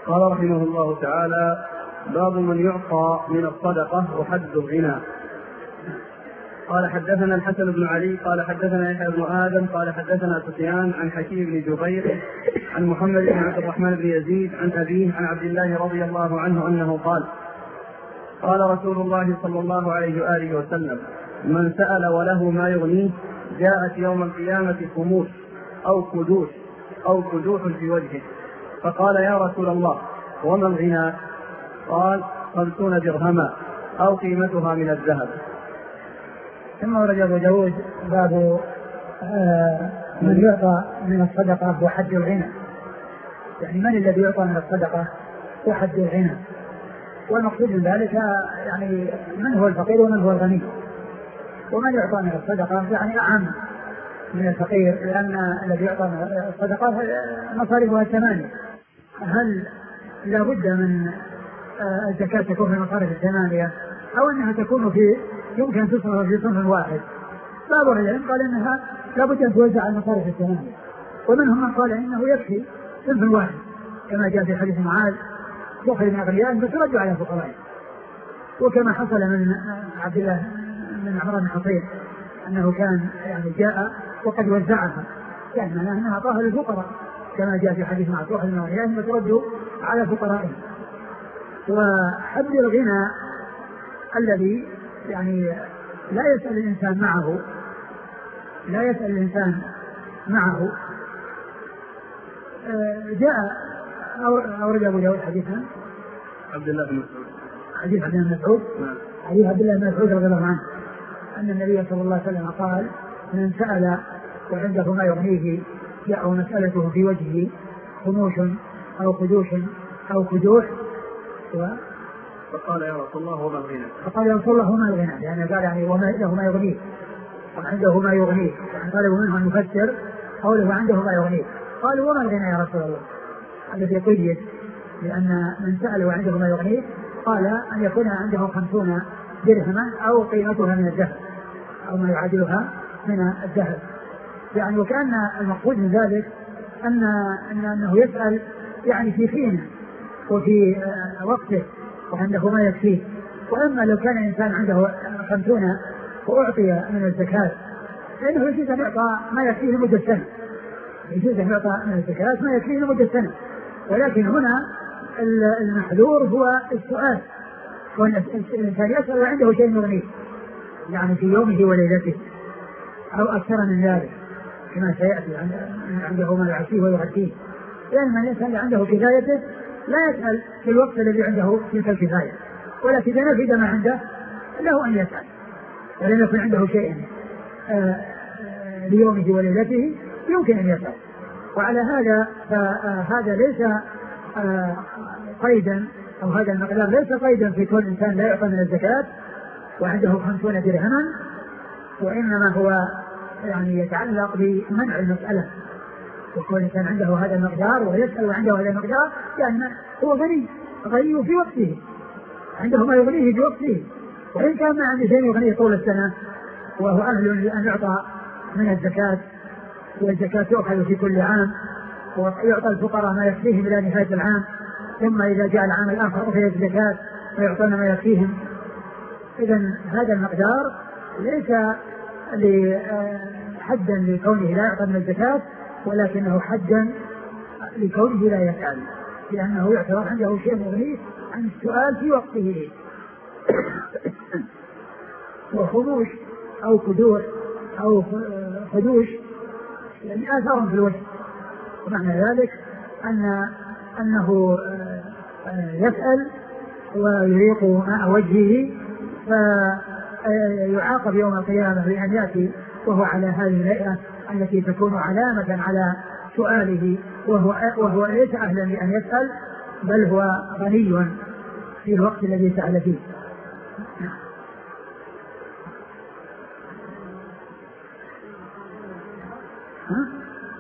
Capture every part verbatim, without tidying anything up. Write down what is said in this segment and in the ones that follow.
قال رحمه الله تعالى: باب من يعطى من الصدقة وحد الغنى. قال حدثنا الحسن بن علي قال حدثنا يحيى بن آدم قال حدثنا سفيان عن حكيم بن جبير عن محمد بن عبد الرحمن بن يزيد عن أبيه عن عبد الله رضي الله عنه أنه قال: قال رسول الله صلى الله عليه وآله وسلم: من سأل وله ما يغنيه جاءت يوم القيامة خموس أو كدوش أو كدوح في وجهه، فقال: يا رسول الله وما الغنى؟ قال: خمسون درهما أو قيمتها من الذهب. ثم ورد أبو داود باب آه من يعطى من الصدقة وحد الغنى، يعني من الذي يعطى من الصدقة وحد الغنى، والمقصود من ذلك يعني من هو الفقير ومن هو الغني. ومن يعطى من الصدقة يعني أعم من الفقير، لأن الذي يعطى من الصدقة مصاريفها الثمانية. هل لا بد من الزكاة تكون في المصاريف الثمانية أو أنها تكون في يمكن أن تصرف في صنف واحد؟ بعض العلماء قال أنها لا بد أن توزع على المصاريف الثمانية، ومنهم من قال إنه يكفي صنف واحد كما جاء في حديث معاذ: تؤخذ من أغنياء فترد على فقراء. وكما حصل من عبد الله من عمران بن حصين أنه كان يعني جاء وقد وزعها، يعني معناه أنها أعطاها للفقراء كما جاء في حديث معاذ: تؤخذ من أغنياء فترد على فقراء. وحد الغنى الذي يعني لا يسأل الإنسان معه لا يسأل الإنسان معه جاء أورد أبو داود حديثا عبد الله بن مسعود حديث عبد الله بن مسعود حديث عبد الله بن مسعود رضي الله عنه أن النبي صلى الله عليه وسلم قال: من سأل وعنده ما يغنيه جاءه مسألته في وجهه خموش أو خدوش أو كدوح. فقال: يا رسول الله وما الغنى؟ فقال: يا رسول الله وما الغنى؟ يعني قال يعني وما له ما يغنيه وعنده ما يغنيه، يعني طلبوا منه أن يفسر قوله عنده ما يغنيه. قالوا: وما الغنى يا رسول الله؟ الذي قيد، لأن من سأل وعنده ما يغنيه قال أن يكون عنده خمسون درهما أو قيمتها من الذهب أو ما يعادلها من الذهب. يعني وكان المقصود من ذلك أن أنه يسأل يعني في حينه وفي وقته وعنده ما يكفيه. وأما لو كان الإنسان عنده خمسون وأعطي من الزكاة فإنه يجوز أن يعطى ما يكفيه لمدة سنة، يجوز أن يعطى من الزكاة ما يكفيه لمدة سنة. ولكن هنا المحذور هو السؤال، والإنسان يسأل وعنده شيء يغنيه، يعني في يومه وليلته أو أكثر من ذلك كما سيأتي عنده ما يعطيه ويغطيه. لأن الإنسان عنده كفايته لا يسأل في الوقت الذي عنده تلك الكفاية، ولكن إذا نفد ما عنده له أن يسأل، ولم يكن عنده شيء ليومه وليلته يمكن أن يسأل. وعلى هذا فهذا ليس قيدا، أو هذا المقدار ليس قيدا في كل إنسان لا يعطى من الزكاة وعنده خمسون درهما، وإنما هو يعني يتعلق بمنع المسألة. وكل إنسان عنده هذا المقدار ويسأل وعنده هذا المقدار يعني هو غني غني في وقته، عنده ما يغنيه في وقته، وإن كان ما عنده شيء يغنيه طول السنة وهو أهل لأن يعطى من الزكاة، والزكاة تؤخذ في كل عام ويعطى الفقراء ما يكفيهم إلى نهاية العام، ثم إذا جاء العام الآخر أخذ الزكاة ويعطون ما يكفيهم. إذن هذا المقدار ليس حدا لكونه لا يعطى من الزكاة، ولكنه حدا لكونه لا يسأل، لأنه يعتبر عنده شيء مغنيه عن السؤال في وقته. وخموش أو كدوح أو خدوش يعني آثار في الوجه، ومعنى ذلك أن أنه يسأل ويريق ماء وجهه فيعاقب يوم القيامة بأن يأتي وهو على هذه الهيئة التي تكون علامة على سؤاله، وهو, وهو ليس أهلا لأن يسأل، بل هو غني في الوقت الذي سأل فيه. ها؟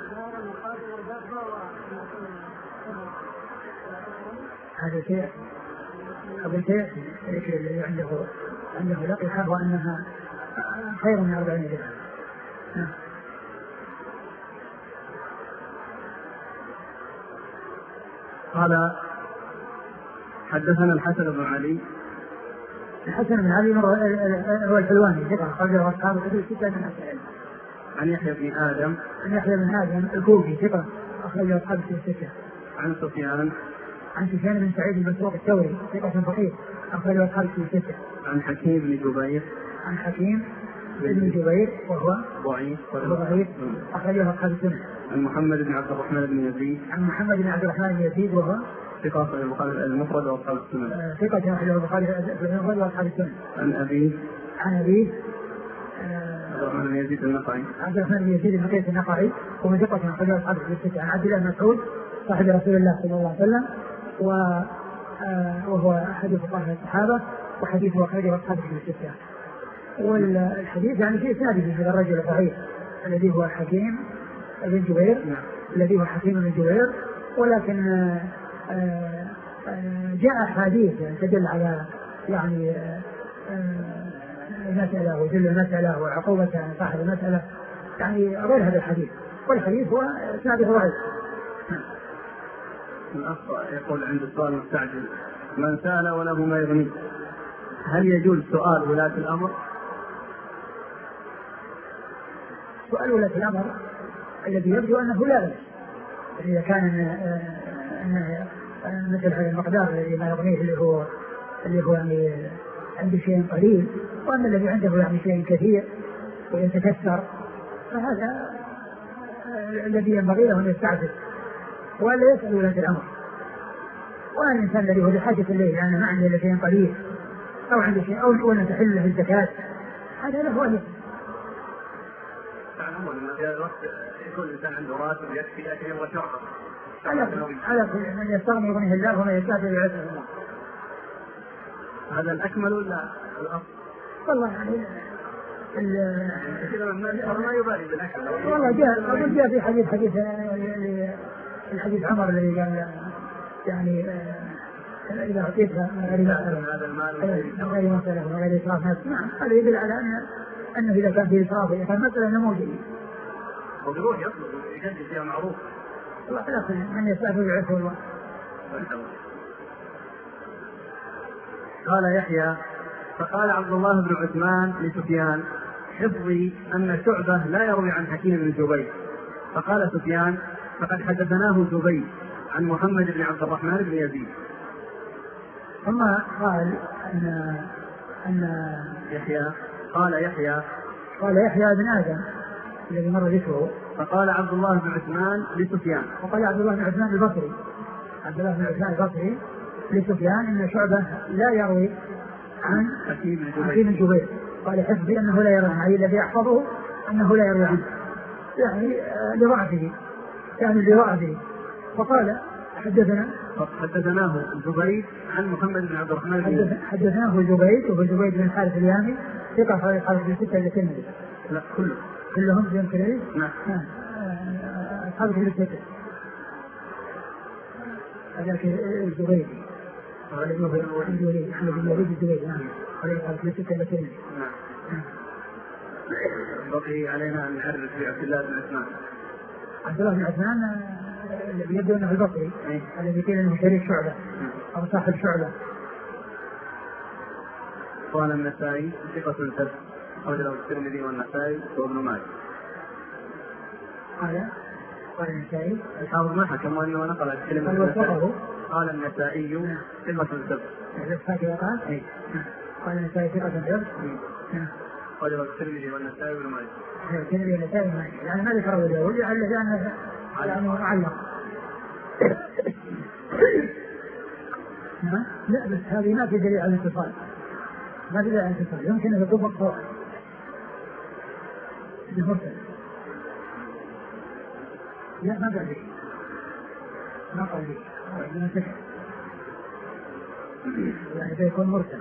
هذا شيء قبل شيء الذي عنده عنده لقحة وأنها خير من أربعين درهم. قال حدثنا الحسن بن علي. الحسن بن علي هو الحلواني ثقة أخرجه أصحاب الكتب الستة من العلم. عن يحيى بن آدم. عن يحيى بن آدم الكوفي ثقة أخرجه أصحاب الكتب الستة. عن سفيان. عن سفيان بن سعيد المسروق الثوري ثقة فقيه أخرجه أصحاب الكتب الستة. عن حكيم بن جبير. عن حكيم بن جبير وهو ضعيف ضعيف أخرجه أصحاب السنة. عن محمد بن عبد الرحمن بن يزيد. عن محمد بن عبد الرحمن بن يزيد وهو ثقة أخرجه البخاري المفرد وأصحاب السنة. ثقة أخرجه البخاري المفرد وأصحاب السنة. عن أبيه. عن أبيه عبد الرحمن بن يزيد النقعي. عبد الرحمن بن يزيد النقعي النقعي وهو ثقة أخرجه أصحاب الستة. عن عبد الله بن مسعود صاحب رسول الله صلى الله عليه وسلم وهو أحد فقهاء الصحابة وحديثه أخرجه أصحاب الستة. والحديث يعني في إسناده هذا الرجل الضعيف الذي هو حكيم بن جبير الذي هو حكيم بن جبير ولكن جاء حديث تدل على يعني المسألة وجل المسألة وعقوبة صاحب المسألة يعني غير هذا الحديث والحديث هو إسناده ضعيف. الأخ يقول عند السؤال المستعجل من سأل وله ما يغنيه هل يجوز سؤال ولاة الأمر؟ سؤال ولاة الأمر الذي يبدو أنه لا بأس إذا كان مثل هذا المقدار الذي ما يغنيه اللي هو اللي هو يعني عنده شيء قليل وأما الذي عنده يعني شيء كثير ويتكثر فهذا الذي ينبغي له أن يستعجل ولا يسأل ولاة الأمر. وأن الإنسان الذي هو بحاجة إليه يعني ما عنده شيء قليل أو عنده شيء أو ولا تحل له الزكاة هذا له أن يكون الإنسان عنده راتب يكفي أكله وشربه. على من يستغني يغنيه الله ومن يستعفف يعزه الله. هذا الأكمل ولا الأفضل؟ والله يعني ما يبالي بالأكل. والله جاء أقول جاء في حديث حديث الحديث عمر الذي قال يعني إذا أعطيتها من غير مسألة من غير مسألة من غير إسراف نعم هذا يدل على أن أنه إذا كان في إسراف كان مسألة نموذجية. وبيروح يطلب يجدد فيها معروف. لكن من يستعفف يعزه الله. قال يحيى فقال عبد الله بن عثمان لسفيان حفظي أن شعبة لا يروي عن حكيم بن جبير. فقال سفيان فقد حدثناه زبيد عن محمد بن عبد الرحمن بن يزيد. ثم قال أن أن يحيى قال يحيى قال يحيى بن آدم الذي مر ذكره. فقال عبد الله بن عثمان لسفيان وقال عبد الله بن عثمان البصري عبد الله بن عثمان البصري لسفيان إن شعبة لا يروي عن حكيم بن جبير. قال حفظي أنه لا يروي عنه الذي يحفظه أنه لا يروي عنه يعني لضعفه يعني لضعفه. فقال حدثنا حدثناه زبيد عن محمد بن عبد الرحمن بن حدثناه زبيد وهو زبيد بن الحارث اليامي ثقة خالد خالد بن ستة للترمذي. لا كله كلهم بن كريم. نعم أصحاب بن ستة هذاك الزبيد الذي هو الوليد أحمد بن الوليد الزبيد نعم خالد خالد بن ستة للترمذي. نعم. بقي علينا أن نعرف في عبد الله بن عثمان. عبد الله بن عثمان الذي يبدو أنه البصري الذي قيل أنه شريك شعبة أو صاحب شعبة. قال النسائي ثقة ثبت أخرجه الترمذي والنسائي وابن ماجه. قال قال النسائي الحافظ ما حكم أنه نقل الكلمة النسائي. قال النسائي ثقة ثبت. قال قال النسائي ثقة ثبت. أخرجه الترمذي والنسائي وابن ماجه. الترمذي والنسائي يعني ما ذكر أبو داود لأنه يعني معلق. لا بس هذه ما في دليل على الاتصال ما في دليل على الاتصال يمكن أن يكون مقطوع مرسل. لا ما قال لي ما قال لي عندنا سكر يعني بيكون مرسل.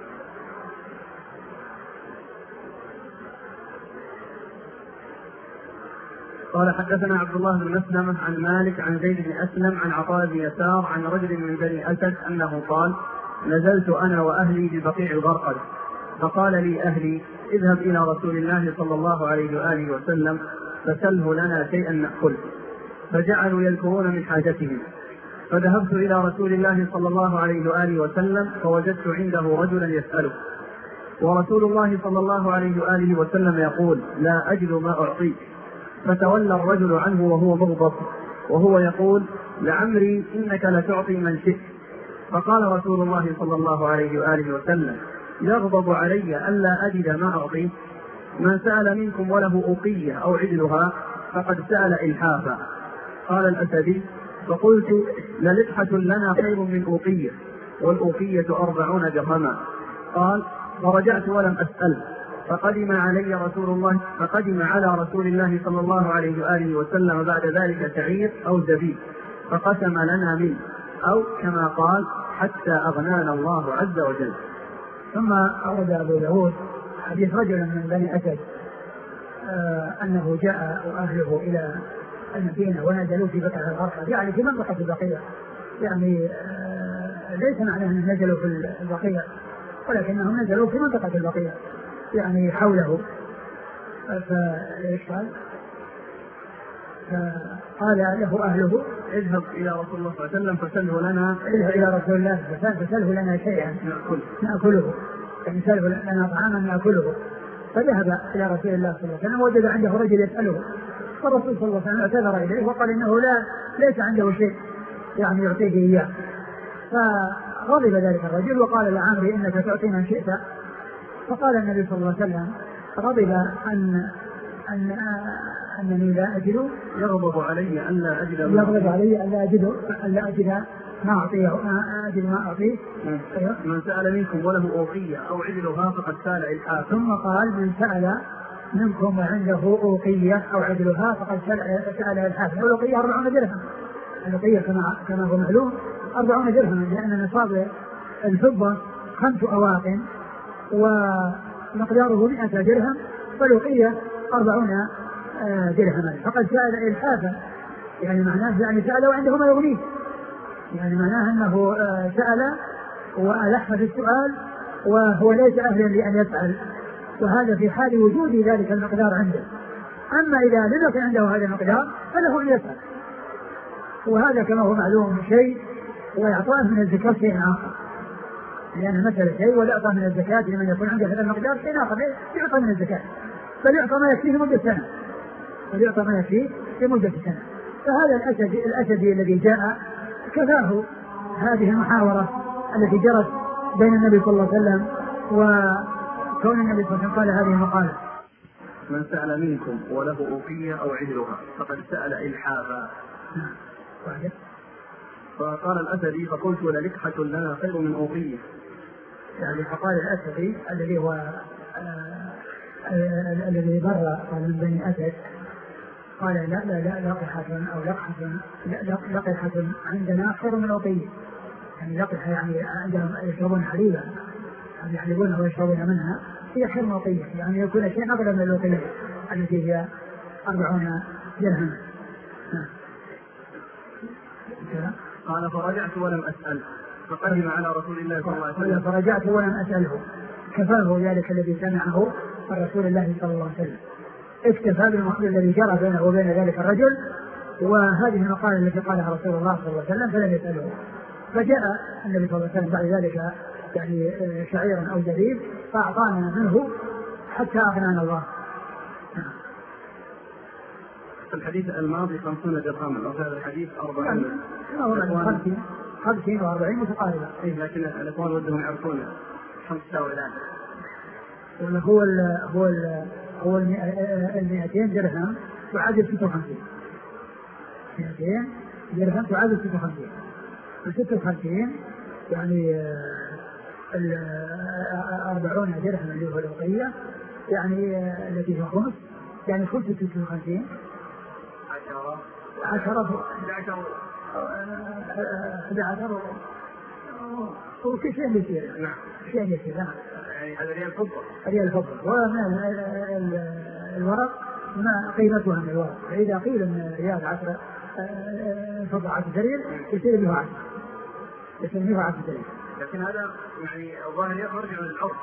قال حدثنا عبد الله بن مسلمة عن مالك عن زيد بن أسلم عن عطاء بن يسار عن رجل من بني أسد أنه قال نزلت أنا وأهلي ببقيع الغرقد فقال لي أهلي اذهب إلى رسول الله صلى الله عليه وآله وسلم فسله لنا شيئا نأكل. فجعلوا يذكرون من حاجتهم فذهبت إلى رسول الله صلى الله عليه وآله وسلم فوجدت عنده رجلا يسأله، ورسول الله صلى الله عليه وآله وسلم يقول: لا أجد ما أعطيك. فتولى الرجل عنه وهو مغضب وهو يقول: لعمري إنك لتعطي من شئت. فقال رسول الله صلى الله عليه وآله وسلم: يغضب علي ألا أجد ما أعطيه؟ من سأل منكم وله أوقية أو عدلها فقد سأل إلحافا. قال الأسدي: فقلت: للقحة لنا خير من أوقية، والأوقية أربعون درهما. قال: فرجعت ولم أسأل، فقدم علي رسول الله فقدم على رسول الله صلى الله عليه وآله وسلم بعد ذلك شعير أو زبيب فقسم لنا منه، أو كما قال: حتى أغنانا الله عز وجل. ثم أورد أبو داود حديث رجل من بني أسد آه أنه جاء وأهله إلى المدينة ونزلوا في بقعة الغرفة، يعني في منطقة البقيع، يعني آه ليس معناه أنهم نزلوا في البقيع، ولكنهم نزلوا في منطقة البقيع يعني حوله. فإيش قال؟ فقال له أهله: اذهب إلى رسول الله صلى الله عليه وسلم فسله لنا اذهب إلى رسول الله فسله لنا شيئا نأكله، يعني سله لنا طعاما نأكله. فذهب إلى رسول الله صلى الله عليه وسلم ووجد عنده رجل يسأله، فالرسول صلى الله عليه وسلم اعتذر إليه وقال إنه لا ليس عنده شيء يعني يعطيه إياه. فغضب ذلك الرجل وقال: لعمري إنك تعطي من شئت. فقال النبي صلى الله عليه وسلم: غضب أن أن أنني لا أجد يغضب علي أن لا أجد يغضب علي أن لا أجد أن لا أجد ما أعطيه ما أجد ما أعطيه. من سأل منكم وله أوقية أو عدلها فقد سأل إلحافا. ثم قال: من سأل منكم وعنده أوقية أو عدلها فقد سأل إلحافا. الأوقية أربعون درهم، الأوقية كما كما هو معلوم أربعون درهم، لأن نصاب الفضة خمس أواق ومقداره مئة درهم، فالأوقية أربعون درهما. فقد سأل إلحافا، يعني معناه يعني سأل وعنده ما يغنيه، يعني معناه أنه سأل وألح في السؤال وهو ليس أهلا لأن يسأل، وهذا في حال وجود ذلك المقدار عنده. أما إذا لم يكن عنده هذا المقدار فله أن يسأل، وهذا كما هو معلوم شيء، ويعطاه من الزكاة شيء آخر، لأن مثل شيء والإعطاء من الزكاة لمن يكون عنده هذا المقدار شيء آخر، يعطى من الزكاة بل يعطى ما يكفيه لمدة سنة، بل يعطى ما يكفيه لمدة سنة. فهذا الأسدي, الأسدي الذي جاء كفاه هذه المحاورة التي جرت بين النبي صلى الله عليه وسلم وكون النبي صلى الله عليه وسلم قال هذه المقالة: من سأل منكم وله أوقية أو عدلها فقد سأل إلحافا. فقال الأسدي: فقلت: للقحة لنا خير من أوقية. يعني فقال الأسدي الذي هو الذي بر من بني أسد قال: لا لا لا لقحة أو لقحة لقحة عندنا خير من أوقية. يعني لقحة يعني عندهم يشربون حليبا، يعني يحلبونها ويشربون منها، هي خير من أوقية، يعني يكون شيء أغلى من الأوقية التي هي أربعون درهم. قال: فرجعت ولم أسأل، فقدم على رسول الله صلى الله عليه وسلم. فرجعت ولم أسأله، كفاه ذلك الذي سمعه من رسول الله صلى الله عليه وسلم، اكتفى بالمقال الذي جرى بينه وبين ذلك الرجل، وهذه المقالة التي قالها رسول الله صلى الله عليه وسلم فلم يسأله. فجاء النبي صلى الله عليه وسلم بعد ذلك يعني شعيرا أو زبيب فأعطانا منه حتى أغنانا الله. في الحديث الماضي خمسون درهما، وفي هذا الحديث أربعين. خمسين خمسين وأربعين متقاربة. إيه، لكن الإخوان ودهم يعرفون خمس تساوي الآن. هو ال هو ال هو المئتين درهم تعادل ستة وخمسين. مئتين درهم تعادل ستة وخمسين. ستة وخمسين يعني أربعون درهم اللي هو الأوقية، يعني التي هي خمس، يعني خمس ستة وخمسين. عشرة. عشرة. عشرة. أحد عشر. وكل شيء يصير. نعم. شيء يصير. نعم. يعني هذا ريال فضة. ريال فضة. ومن الورق ما قيمتها من الورق. فإذا قيل من ريال عشرة فضة عشرة ريال يصير بها عشرة. يصير بها عشرة ريال. لكن هذا يعني الظاهر يرجع من العرف.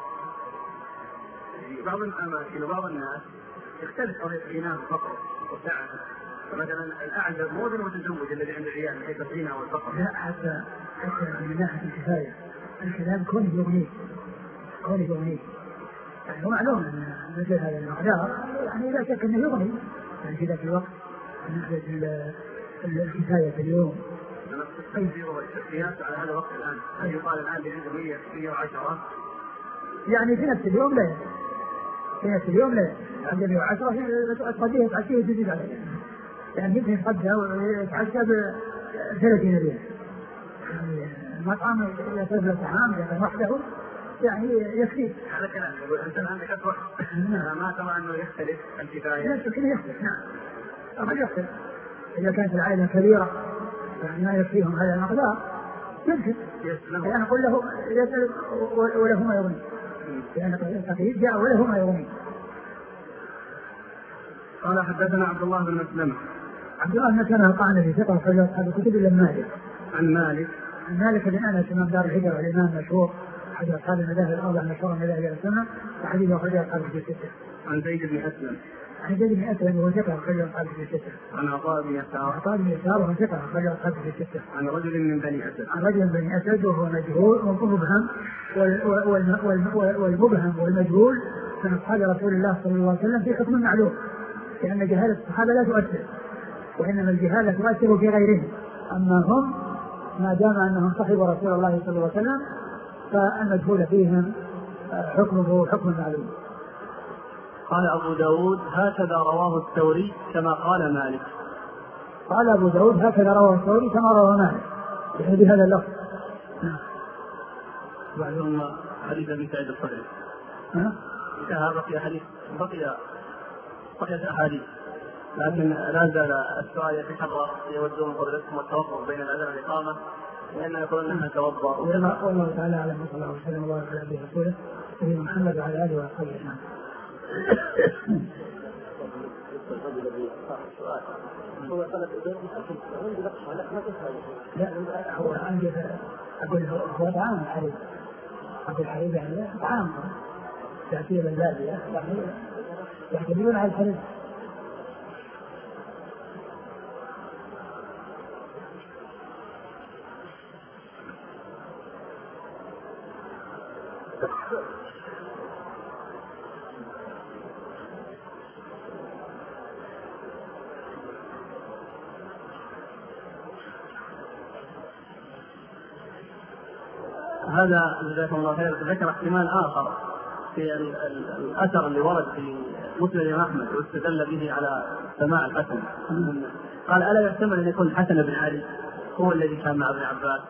بعض الأماكن وبعض الناس يختلف طريق غناه فقط وسعته. مثلا الأعزب مو المتزوج الذي عنده عيال كيف الزنا والفقر. لا حتى حتى من ناحية الكفاية الكلام كونه يغنيه كونه يغنيه يعني هو معلوم أن مثل هذا المقدار يعني لا شك أنه يغني يعني كذا في وقت نسبة الكفاية في اليوم. القياس على هذا الوقت الآن هل يقال الآن بعنده مية وعشرة يعني في نفس اليوم لا في نفس اليوم لا عنده مية وعشرة تقضيها تعشيه تزيد عليه يعني يمكن يتغدى ويتعشى بثلاثين ريال يعني المطعم يصرف له طعام يعني وحده يعني يكفي. هذا كلام يقول أنت الآن ذكرت وقت ما ترى أنه يختلف الكفاية. لا شك يختلف نعم أما يختلف إذا كانت العائلة كبيرة يعني ما يكفيهم هذا المقدار يمكن يعني أقول له يسأل وله ما يغني لأن التقييد جاء وله ما يغني. قال حدثنا عبد الله بن مسلمة عبد الله بن مسلمة القعنبي ثقة في أصحاب الكتب إلا مالك عن مالك عن مالك بن أنس إمام دار الهجرة والإمام مشهور أحد أصحاب المذاهب الأربعة المشهورة من مذاهب السنة وحديث أخرجه أصحاب الكتب الستة. عن زيد بن أسلم عن زيد بن أسلم وهو ثقة أخرجه أصحاب الكتب الستة. عن عطاء بن يسار عطاء بن يسار وهو ثقة أخرجه أصحاب الكتب الستة. عن رجل من بني أسد عن رجل من بني أسد وهو مجهول ومبهم والمبهم والمجهول من أصحاب رسول الله صلى الله عليه وسلم في حكم معلوم لأن جهالة الصحابة لا تؤثر وإنما الجهالة تؤثر في غيرهم أما هم ما دام أنهم صحبوا رسول الله صلى الله عليه وسلم فالمجهول فيهم حكمه حكم معلوم. قال أبو داود هكذا رواه الثوري كما قال مالك. قال أبو داود هكذا رواه الثوري كما رواه مالك يعني بهذا اللفظ. بعدهم حديث أبي سعيد الخدري انتهى بقي حديث بقي بقيت أحاديث لكن لا زال السؤال يتكرر يودون فضلكم والتوقف بين الأذان والإقامة لأنه يقولون أنها توضأ. والله تعالى أعلم وصلى الله وسلم وبارك على نبينا رسوله سيدنا محمد وعلى آله وصحبه أجمعين. لا هو عندي أقول هو طعام الحليب أقول الحليب يعني طعام تأثير البادية يعني يعتمدون على الحليب. هذا جزاكم الله خير ذكر احتمال آخر في الأثر اللي ورد في مسند أحمد واستدل به على سماع الحسن. قال ألا يحتمل أن يكون الحسن بن علي هو الذي كان مع ابن عباس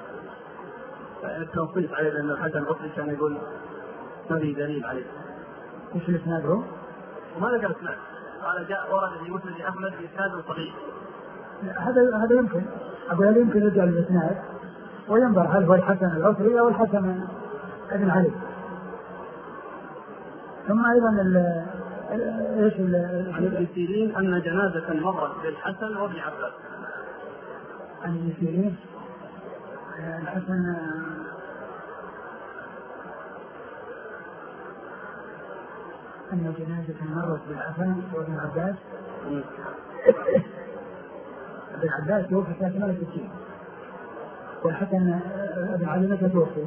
التوصيف عليه أن الحسن البصري كان يقول ما في دليل عليه. ايش الاسناد هو؟ وما ذكر اسناد قال جاء ورد في مسند أحمد بإسناد صحيح. هذا هذا يمكن أقول هذا يمكن يرجع للإسناد وينظر هل هو الحسن البصري أو الحسن ابن علي. ثم أيضا ايش عن ابن سيرين أن جنازة مرت بالحسن وابن عباس. عن ابن سيرين الحسن أن جنازة مرت بالحسن وابن عباس. ابن عباس توفي سنة ثمانية وستين والحسن ابن علي متى توفي؟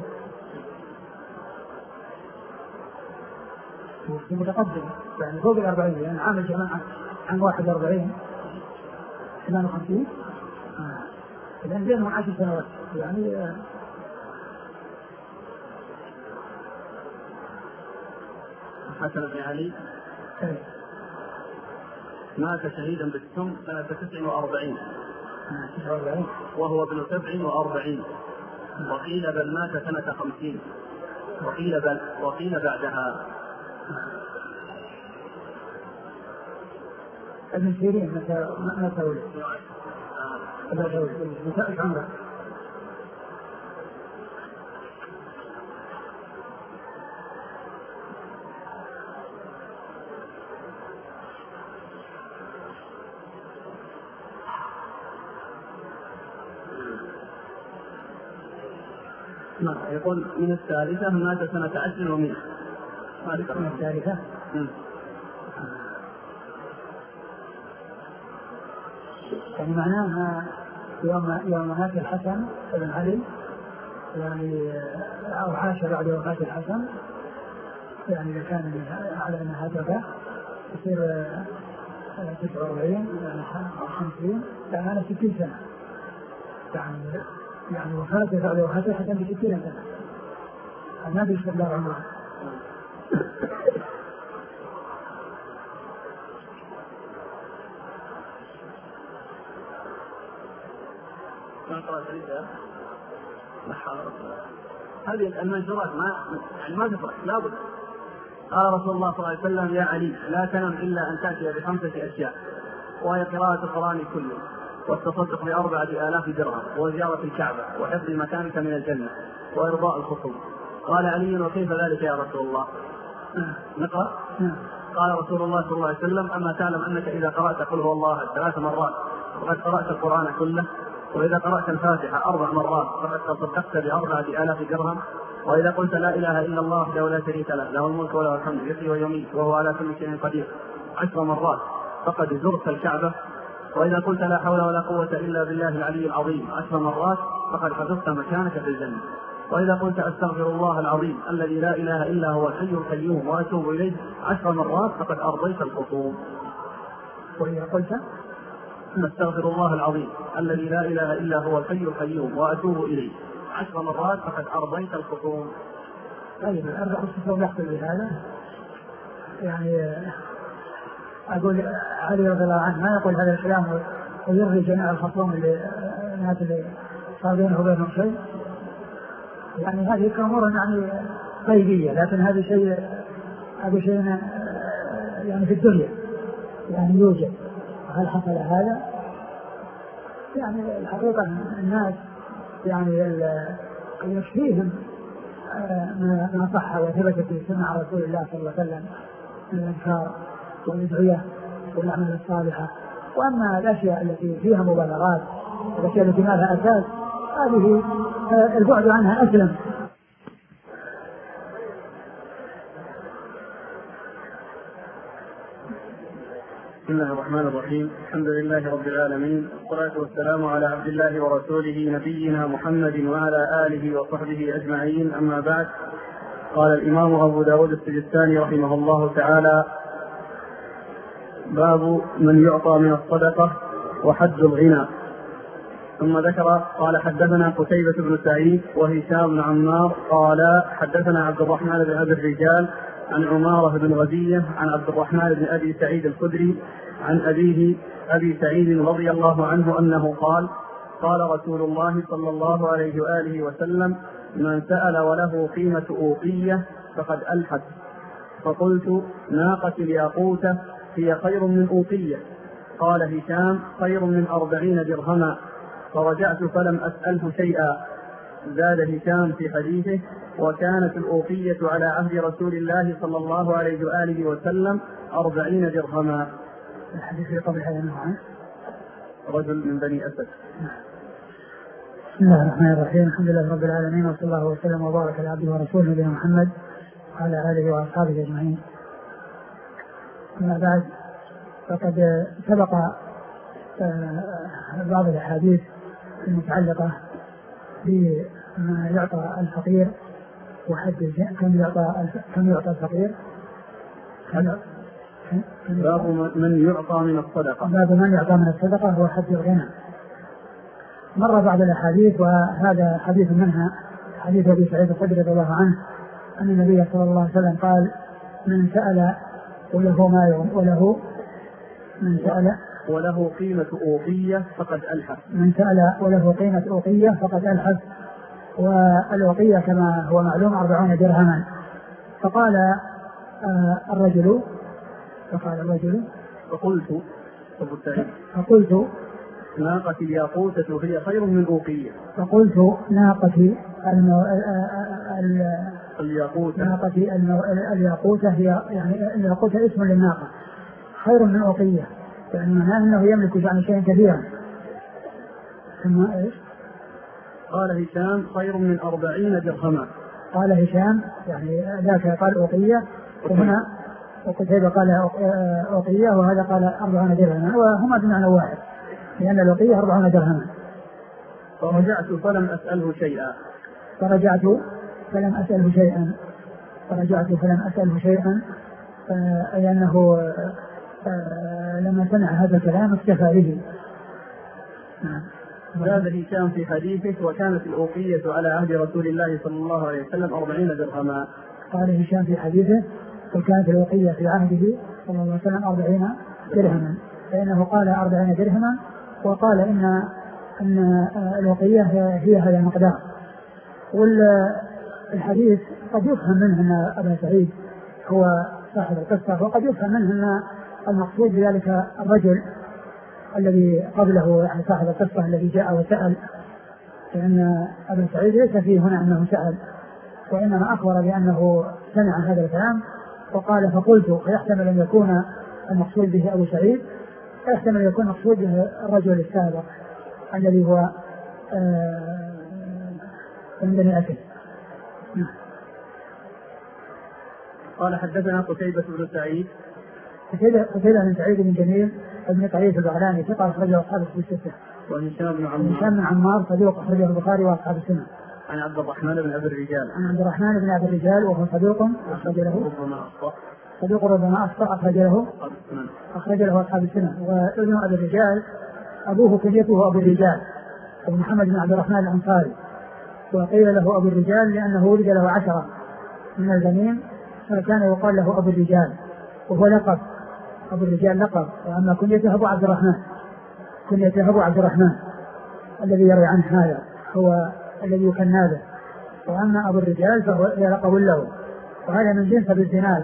توفي متقدم يعني فوق الأربعين يعني عام الجماعة عام واحد وأربعين ثمان وخمسين الآن بينهم عشر سنوات يعني الحسن بن علي مات شهيدا بالسم سنة تسع وأربعين وهو ابن سبع وأربعين وقيل بل مات سنة خمسين وقيل بل وقيل بعدها. ابن سيرين متى متى ولد؟ متى ولد؟ متى عمره؟ يقول من الثالثة مات سنة عشر ومئة. من الثالثة؟ يعني معناها يوم يوم مات الحسن بن علي يعني أو حاشا بعد وفاة الحسن، يعني إذا كان على أن هدفه يصير تسعة وأربعين يعني خمسين، يعني أنا ستين سنة، يعني يعني وفاته بعد وفاة الحسن بستين سنة، ما بيشتغل الله عمره. هذه المنشورات ما يعني ما تفرق لابد. قال رسول الله صلى الله عليه وسلم: يا علي لا تنم إلا أن تأتي بخمسة أشياء، وهي قراءة القرآن كله، والتصدق بأربعة آلاف درهم، وزيارة الكعبة، وحفظ مكانك من الجنة، وإرضاء الخصوم. قال علي: وكيف ذلك يا رسول الله؟ نقرأ. قال رسول الله صلى الله عليه وسلم: أما تعلم أنك إذا قرأت قل هو الله ثلاث مرات فقد قرأت القرآن كله، وإذا قرأت الفاتحة أربع مرات فقد تصدقت بأربعة آلاف درهم، وإذا قلت لا إله إلا الله وحده لا شريك له له الملك وله الحمد يحيي ويميت وهو على كل شيء قدير عشر مرات فقد زرت الكعبة، وإذا قلت لا حول ولا قوة إلا بالله العلي العظيم عشر مرات فقد حفظت مكانك في الجنة، وإذا قلت أستغفر الله العظيم الذي لا إله إلا هو الحي القيوم وأتوب إليه عشر مرات فقد أرضيت الخصوم. وإذا قلت أستغفر الله العظيم الذي لا إله إلا هو الحي القيوم وأتوب إليه عشر مرات فقد أرضيت الخصوم. طيب الأربع الخصوم يحصل بهذا، يعني أقول علي رضي الله عنه ما يقول هذا الكلام ويرضي جميع الخصوم اللي الناس اللي صار بينه وبينهم شيء، يعني هذه أمور يعني غيبية، لكن هذا شيء هذا شيء يعني في الدنيا يعني يوجد. هل حصل هذا؟ يعني الحقيقة الناس يعني يكفيهم ما صح وثبت في سنة رسول الله صلى الله عليه وسلم من الأذكار والأدعية والأعمال الصالحة، وأما الأشياء التي فيها مبالغات والأشياء التي ما لها أساس هذه البعد عنها أسلم. بسم الله الرحمن الرحيم. الحمد لله رب العالمين، والصلاة والسلام على عبد الله ورسوله نبينا محمد وعلى آله وصحبه أجمعين، أما بعد. قال الإمام أبو داود السجستاني رحمه الله تعالى: باب من يعطى من الصدقة وحد الغنى. ثم ذكر قال: حدثنا قتيبة بن سعيد وهشام بن عمار قال حدثنا عبد الرحمن بن أبي الرجال عن عمارة بن غزية عن عبد الرحمن بن أبي سعيد الخدري عن أبيه أبي سعيد رضي الله عنه أنه قال: قال رسول الله صلى الله عليه وآله وسلم: من سأل وله قيمة أوقية فقد ألحت. فقلت: ناقة الياقوتة هي خير من أوقية. قال هشام: خير من أربعين درهما. فرجعت فلم أسأله شيئا. زاد هشام في حديثه: وكانت الأوقية على عهد رسول الله صلى الله عليه وآله وسلم أربعين درهما. الحديث قبل هذا نوعا رجل من بني أسد. بسم الله الرحمن الرحيم. الحمد لله رب العالمين، وصلى الله وسلم وبارك على عبده ورسوله نبينا محمد وعلى آله وأصحابه أجمعين. أما بعد، فقد سبق بعض الأحاديث المتعلقة بما يعطى الفقير وحد كم يعطى كم يعطى الفقير. باب من يعطى من الصدقة. باب من يعطى من الصدقة هو حد الغنى. مر بعض الأحاديث، وهذا حديث منها حديث أبي سعيد الخدري رضي الله عنه أن النبي صلى الله عليه وسلم قال: من سأل وله ما يوم وله من سأل وله قيمة أوقية فقد ألحف. من سأل وله قيمة أوقية فقد ألحف. والأوقية كما هو معلوم أربعون درهما. فقال آه الرجل فقال الرجل فقلت فقلت ناقة الياقوتة هي خير من أوقية. فقلت ناقة المو... الياقوتة ناقة المو... الياقوتة هي يعني الياقوتة اسم للناقة خير من أوقية، يعني معناه أنه يملك يعني شيئا كثيرا. ثم إيش؟ قال هشام: خير من أربعين درهما. قال هشام يعني ذاك قال أوقية، وهنا وقتيبة قال أوقية، وهذا قال أربعين درهما، وهما بمعنى واحد، لأن لأن الوقية أربعون درهما. فرجعت فلم أسأله شيئا فرجعت فلم أسأله شيئا فرجعت فلم أسأله شيئا أي أنه لما سمع هذا الكلام اكتفى به. زاد هشام في حديثه وكانت الأوقية على عهد رسول الله صلى الله عليه وسلم أربعين درهما. قال هشام في حديثه وكانت الأوقية في عهده صلى الله عليه وسلم أربعين درهما، فإنه قال أربعين درهما وقال إن أن الوقية هي هذا المقدار. والحديث قد يفهم منه أن أبا سعيد هو صاحب القصة، وقد يفهم منه أن المقصود بذلك الرجل الذي قبله يعني صاحب القصة الذي جاء وسأل، لأن أبا سعيد ليس فيه هنا أنه سأل، وإنما أخبر بأنه سمع هذا الكلام وقال فقلت، فيحتمل أن يكون المقصود به أبو سعيد، يحتمل أن يكون المقصود به الرجل السابق الذي هو من بني أسد. قال حدثنا قتيبة بن سعيد قتيبة بن سعيد بن جميل ابن طريف البغلاني ثقة أخرجه أصحاب الكتب الستة. وهشام بن عمار هشام بن عمار صدوق أخرجه البخاري وأصحاب السنة. عن عبد الرحمن بن أبي الرجال عن عبد الرحمن بن أبي الرجال وهو صدوق أخرج له صدوق ربما أخطأ أخرج له أخرج له أصحاب السنة. وابن أبي الرجال أبوه كنيته أبو الرجال أبو محمد بن عبد الرحمن الأنصاري، وقيل له أبو الرجال لأنه ولد له عشرة من البنين فكان يقال له أبو الرجال، وهو لقب أبو الرجال لقب، وأما كنيته أبو عبد الرحمن كنيته أبو عبد الرحمن الذي يروي عنه هذا هو الذي يكنى به، وأما أبو الرجال فهو لقب له، وهذا من جنس أبي الزناد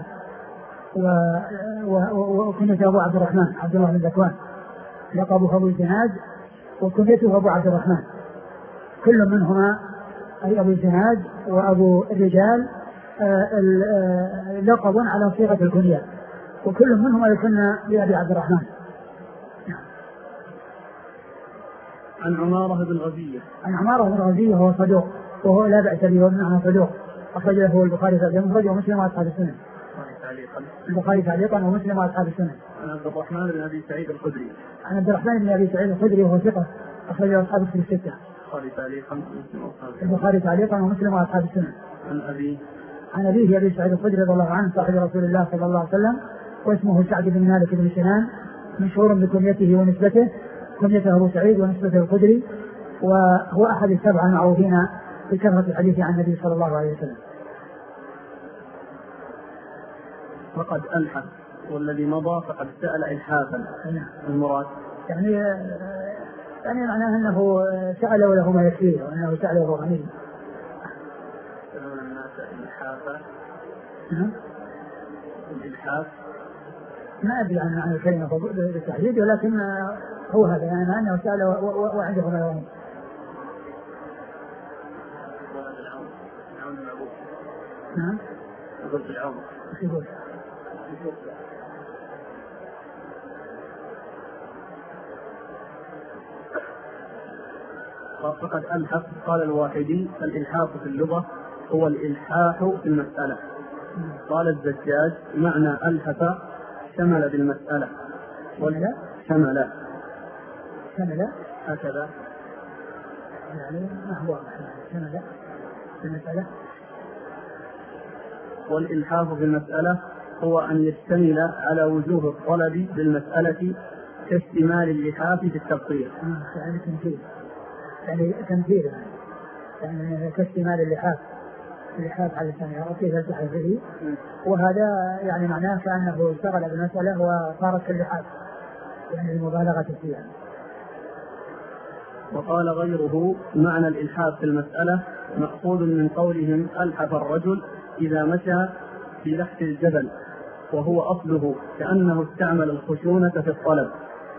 وكنيته أبو عبد الرحمن عبد الله بن ذكوان، لقبه أبو الزناد وكنيته أبو عبد الرحمن، كل منهما أي أبو الزناد وأبو الرجال لقب على صيغة الكنية، وكل منهما يكنى بأبي عبد الرحمن. عن عمارة بن غزية عن عمارة بن غزية وهو صدوق وهو لا بأس به وابنه صدوق أخرج له البخاري تعليقا ومسلم وأصحاب السنة. البخاري تعليقا ومسلم وأصحاب السنة. عن عبد الرحمن بن أبي سعيد الخدري عن عبد الرحمن بن أبي سعيد الخدري وهو ثقة أخرج له أصحاب الكتب الستة. البخاري تعليقا ومسلم وأصحاب السنة. عن أبي عن أبيه أبي سعيد الخدري رضي الله عنه صاحب رسول الله صلى الله عليه وسلم، واسمه سعد بن مالك بن سنان، مشهور بكنيته ونسبته، كنيته أبو سعيد ونسبته الخدري، وهو أحد السبعة المعروفين بكثرة الحديث عن النبي صلى الله عليه وسلم. فقد ألحف والذي مضى فقد سأل إلحافا. المراد يعني يعني معناه أنه سأل وله ما يكفيه وأنه سأل وهو غني. يسألون الناس إلحافا. الإلحاف ما أدري عن معنى الكلمة بالتحديد، ولكن هو هذا يعني أنه سأل وعنده ما يغني. نعم. يقول في العمر. يقول. فقد ألحف. قال الواحدي الإلحاف في اللغة هو الإلحاح في المسألة. قال الزجاج معنى ألحف شمل بالمسألة. شمل شمل شمل هكذا يعني ما هو شمل بالمسألة. والإلحاف في المسألة هو أن يشتمل على وجوه الطلب بالمسألة كاشتمال اللحاف في التفصيل. آه يعني تمثيل يعني تمثيل يعني كاشتمال اللحاف اللحاف على الثانية وكيف التحف به، وهذا يعني معناه كأنه اشتغل بالمسألة وصارت كاللحاف يعني المبالغة فيها. وقال غيره معنى الإلحاف في المسألة مأخوذ من قولهم ألحف الرجل إذا مشى في لحف الجبل، وهو أصله كأنه استعمل الخشونة في الطلب،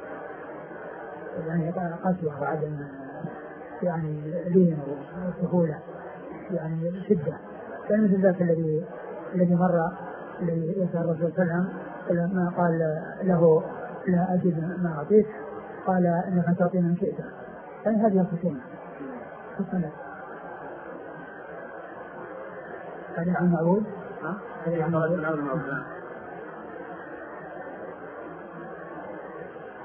يعني قسوة وعدم يعني لين وسهولة يعني شدة، كان مثل ذاك الذي الذي مر الذي يسأل الرسول صلى الله عليه وسلم لما قال له لا أجد ما أعطيك قال إنك تعطي من شئت، يعني هذه الخشونة في الصلاة. هذا عن معبود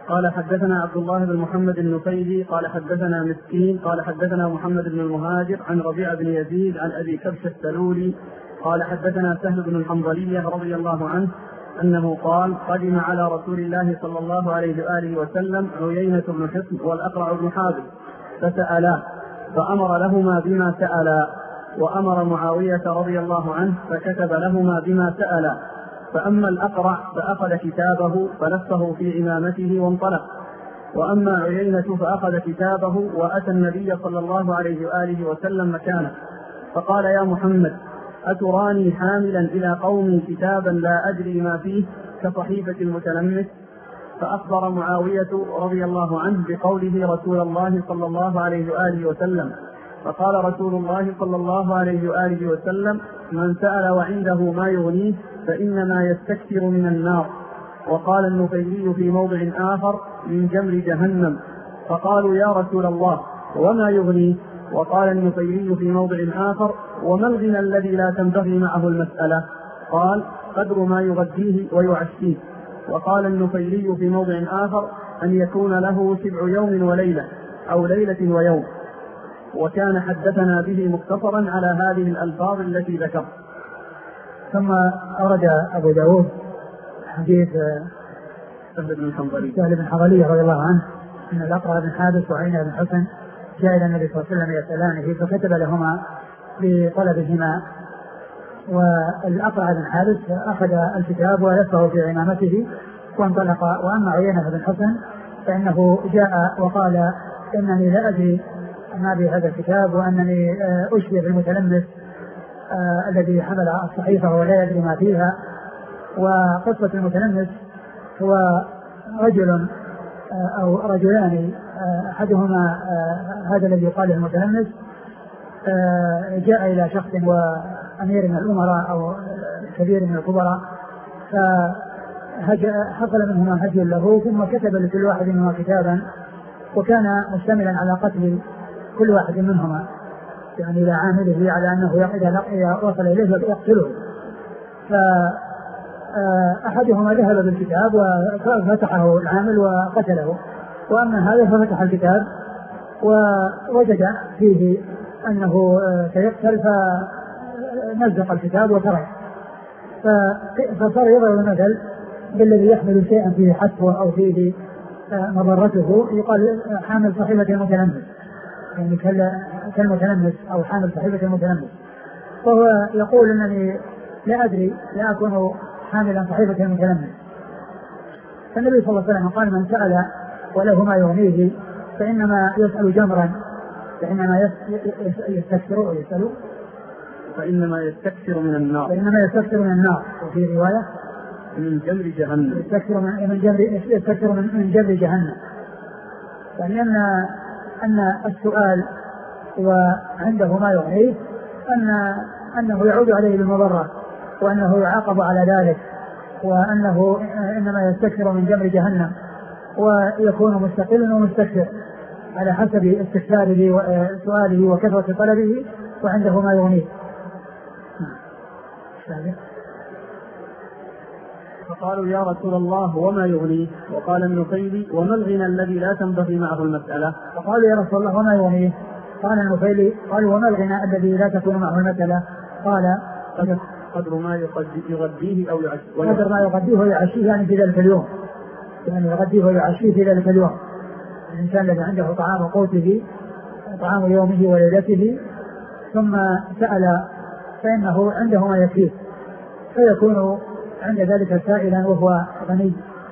قال حدثنا عبد الله بن محمد النفيلي قال حدثنا مسكين قال حدثنا محمد بن المهاجر عن ربيع بن يزيد عن أبي كبش السلولي قال حدثنا سهل بن الحنظلية رضي الله عنه أنه قال قدم على رسول الله صلى الله عليه وآله وسلم عيينة بن حصن والأقرع بن حابس فسألا فأمر لهما بما سألا، وأمر معاوية رضي الله عنه فكتب لهما بما سألا. فأما الأقرع فأخذ كتابه فلفه في عمامته وانطلق، وأما عيينة فأخذ كتابه وأتى النبي صلى الله عليه وآله وسلم مكانه فقال يا محمد أتراني حاملا إلى قوم كتابا لا أدري ما فيه كصحيفة المتلمس؟ فأخبر معاوية رضي الله عنه بقوله رسول الله صلى الله عليه وآله وسلم، فقال رسول الله صلى الله عليه وآله وسلم من سأل وعنده ما يغنيه فإنما يستكثر من النار. وقال النفيلي في موضع آخر من جمر جهنم. فقالوا يا رسول الله وما يغنيه؟ وقال النفيلي في موضع آخر وما الغنى الذي لا تنبغي معه المسألة؟ قال قدر ما يغذيه ويعشيه. وقال النفيلي في موضع آخر أن يكون له سبع يوم وليلة أو ليلة ويوم. وكان حدثنا به مختصرا على هذه الألفاظ التي ذكر. ثم أورد أبو داود حديث سهل بن الحنظلي سهل بن الحنظلي رضي الله عنه أن الأقرع بن حابس وعيينة بن حصن جاء إلى النبي صلى الله عليه وسلم يسألانه فكتب لهما بطلبهما. والأقرع بن حابس أخذ الكتاب ولفه في عمامته وانطلق. وأما عيينة بن حصن فإنه جاء وقال إنني لا أدري ما بهذا الكتاب وأنني أشبه بالمتلمس آه الذي حمل الصحيفة ولا يدري ما فيها. وقصة المتلمس هو رجل آه أو رجلان آه أحدهما آه هذا الذي يقال المتلمس آه جاء إلى شخص وأمير من الأمراء أو كبير من الكبراء فحصل منهما هدي له ثم كتب لكل واحد منهما كتابا وكان مشتملا على قتل كل واحد منهما، يعني إلى عامله على أنه إذا وصل إليه يقتله. فأحدهما ذهب بالكتاب وفتحه العامل وقتله، وأما هذا ففتح الكتاب ووجد فيه أنه سيقتل فنزق الكتاب وترك. فصار يضرب المثل بالذي يحمل شيئا فيه حتفه أو فيه مضرته يقال حامل صحيفة المتلمس، يعني كالمتلمس أو حامل صحيفة المتلمس. وهو يقول أنني لا أدري لا أكون حاملا صحيفة المتلمس. فالنبي صلى الله عليه وسلم قال من سأل وله ما يغنيه فإنما يسأل جمرا فإنما يستكثر يسأل فإنما يستكثر من النار فإنما يستكثر من النار. وفي رواية من جمر جهنم يستكثر من من جمر يستكثر من جمر جهنم. فلأن أن السؤال وعنده ما يغنيه أن أنه يعود عليه بالمضرة وأنه يعاقب على ذلك وأنه إنما يستكثر من جمر جهنم ويكون مستقلا ومستكثر على حسب استكثاره وسؤاله وكثرة طلبه وعنده ما يغنيه. فقالوا يا رسول الله وما يغنيه؟ وقال النفيلي وما الغنى الذي لا تنبغي معه المسألة؟ فقالوا يا رسول الله وما يغنيه؟ قال النفيلي قالوا وما الغنى الذي لا تكون معه المسألة؟ قال قدر ما يغذيه أو يعشيه قدر ما يغذيه ويعشيه يعني في ذلك اليوم، يعني يغذيه ويعشيه في ذلك اليوم. الإنسان الذي عنده طعام قوته طعام يومه وليلته ثم سأل فإنه عنده ما يكفيه فيكون عند ذلك سائلا وهو غني.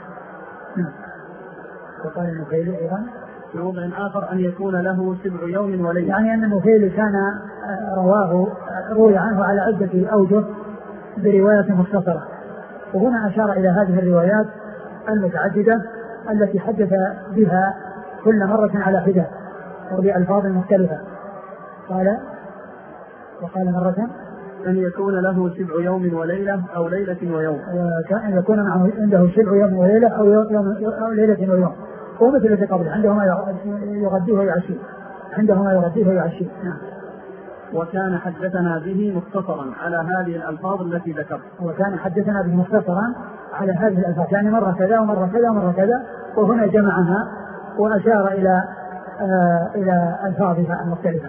وقال النفيلي أيضا في موضع آخر أن يكون له سبع يوم وليلة، يعني أن النفيلي كان رواه روي عنه على عدة أوجه برواية مختصرة. وهنا أشار إلى هذه الروايات المتعددة التي حدث بها كل مرة على حدة وبألفاظ مختلفة. قال وقال مرة أن يكون له سبع يوم وليلة أو ليلة ويوم، وكان يكون معه عنده سبع يوم وليلة أو, يوم أو ليلة ويوم. ومثل الذي قبل عنده ما يغذيه ويعشيه عنده ما يغذيه ويعشيه. وكان حدثنا به مختصرا على هذه الألفاظ التي ذكرت. وكان حدثنا به مختصرا على هذه الألفاظ، يعني مرة كذا ومرة كذا ومرة كذا، وهنا جمعها وأشار إلى آه إلى ألفاظها المختلفة.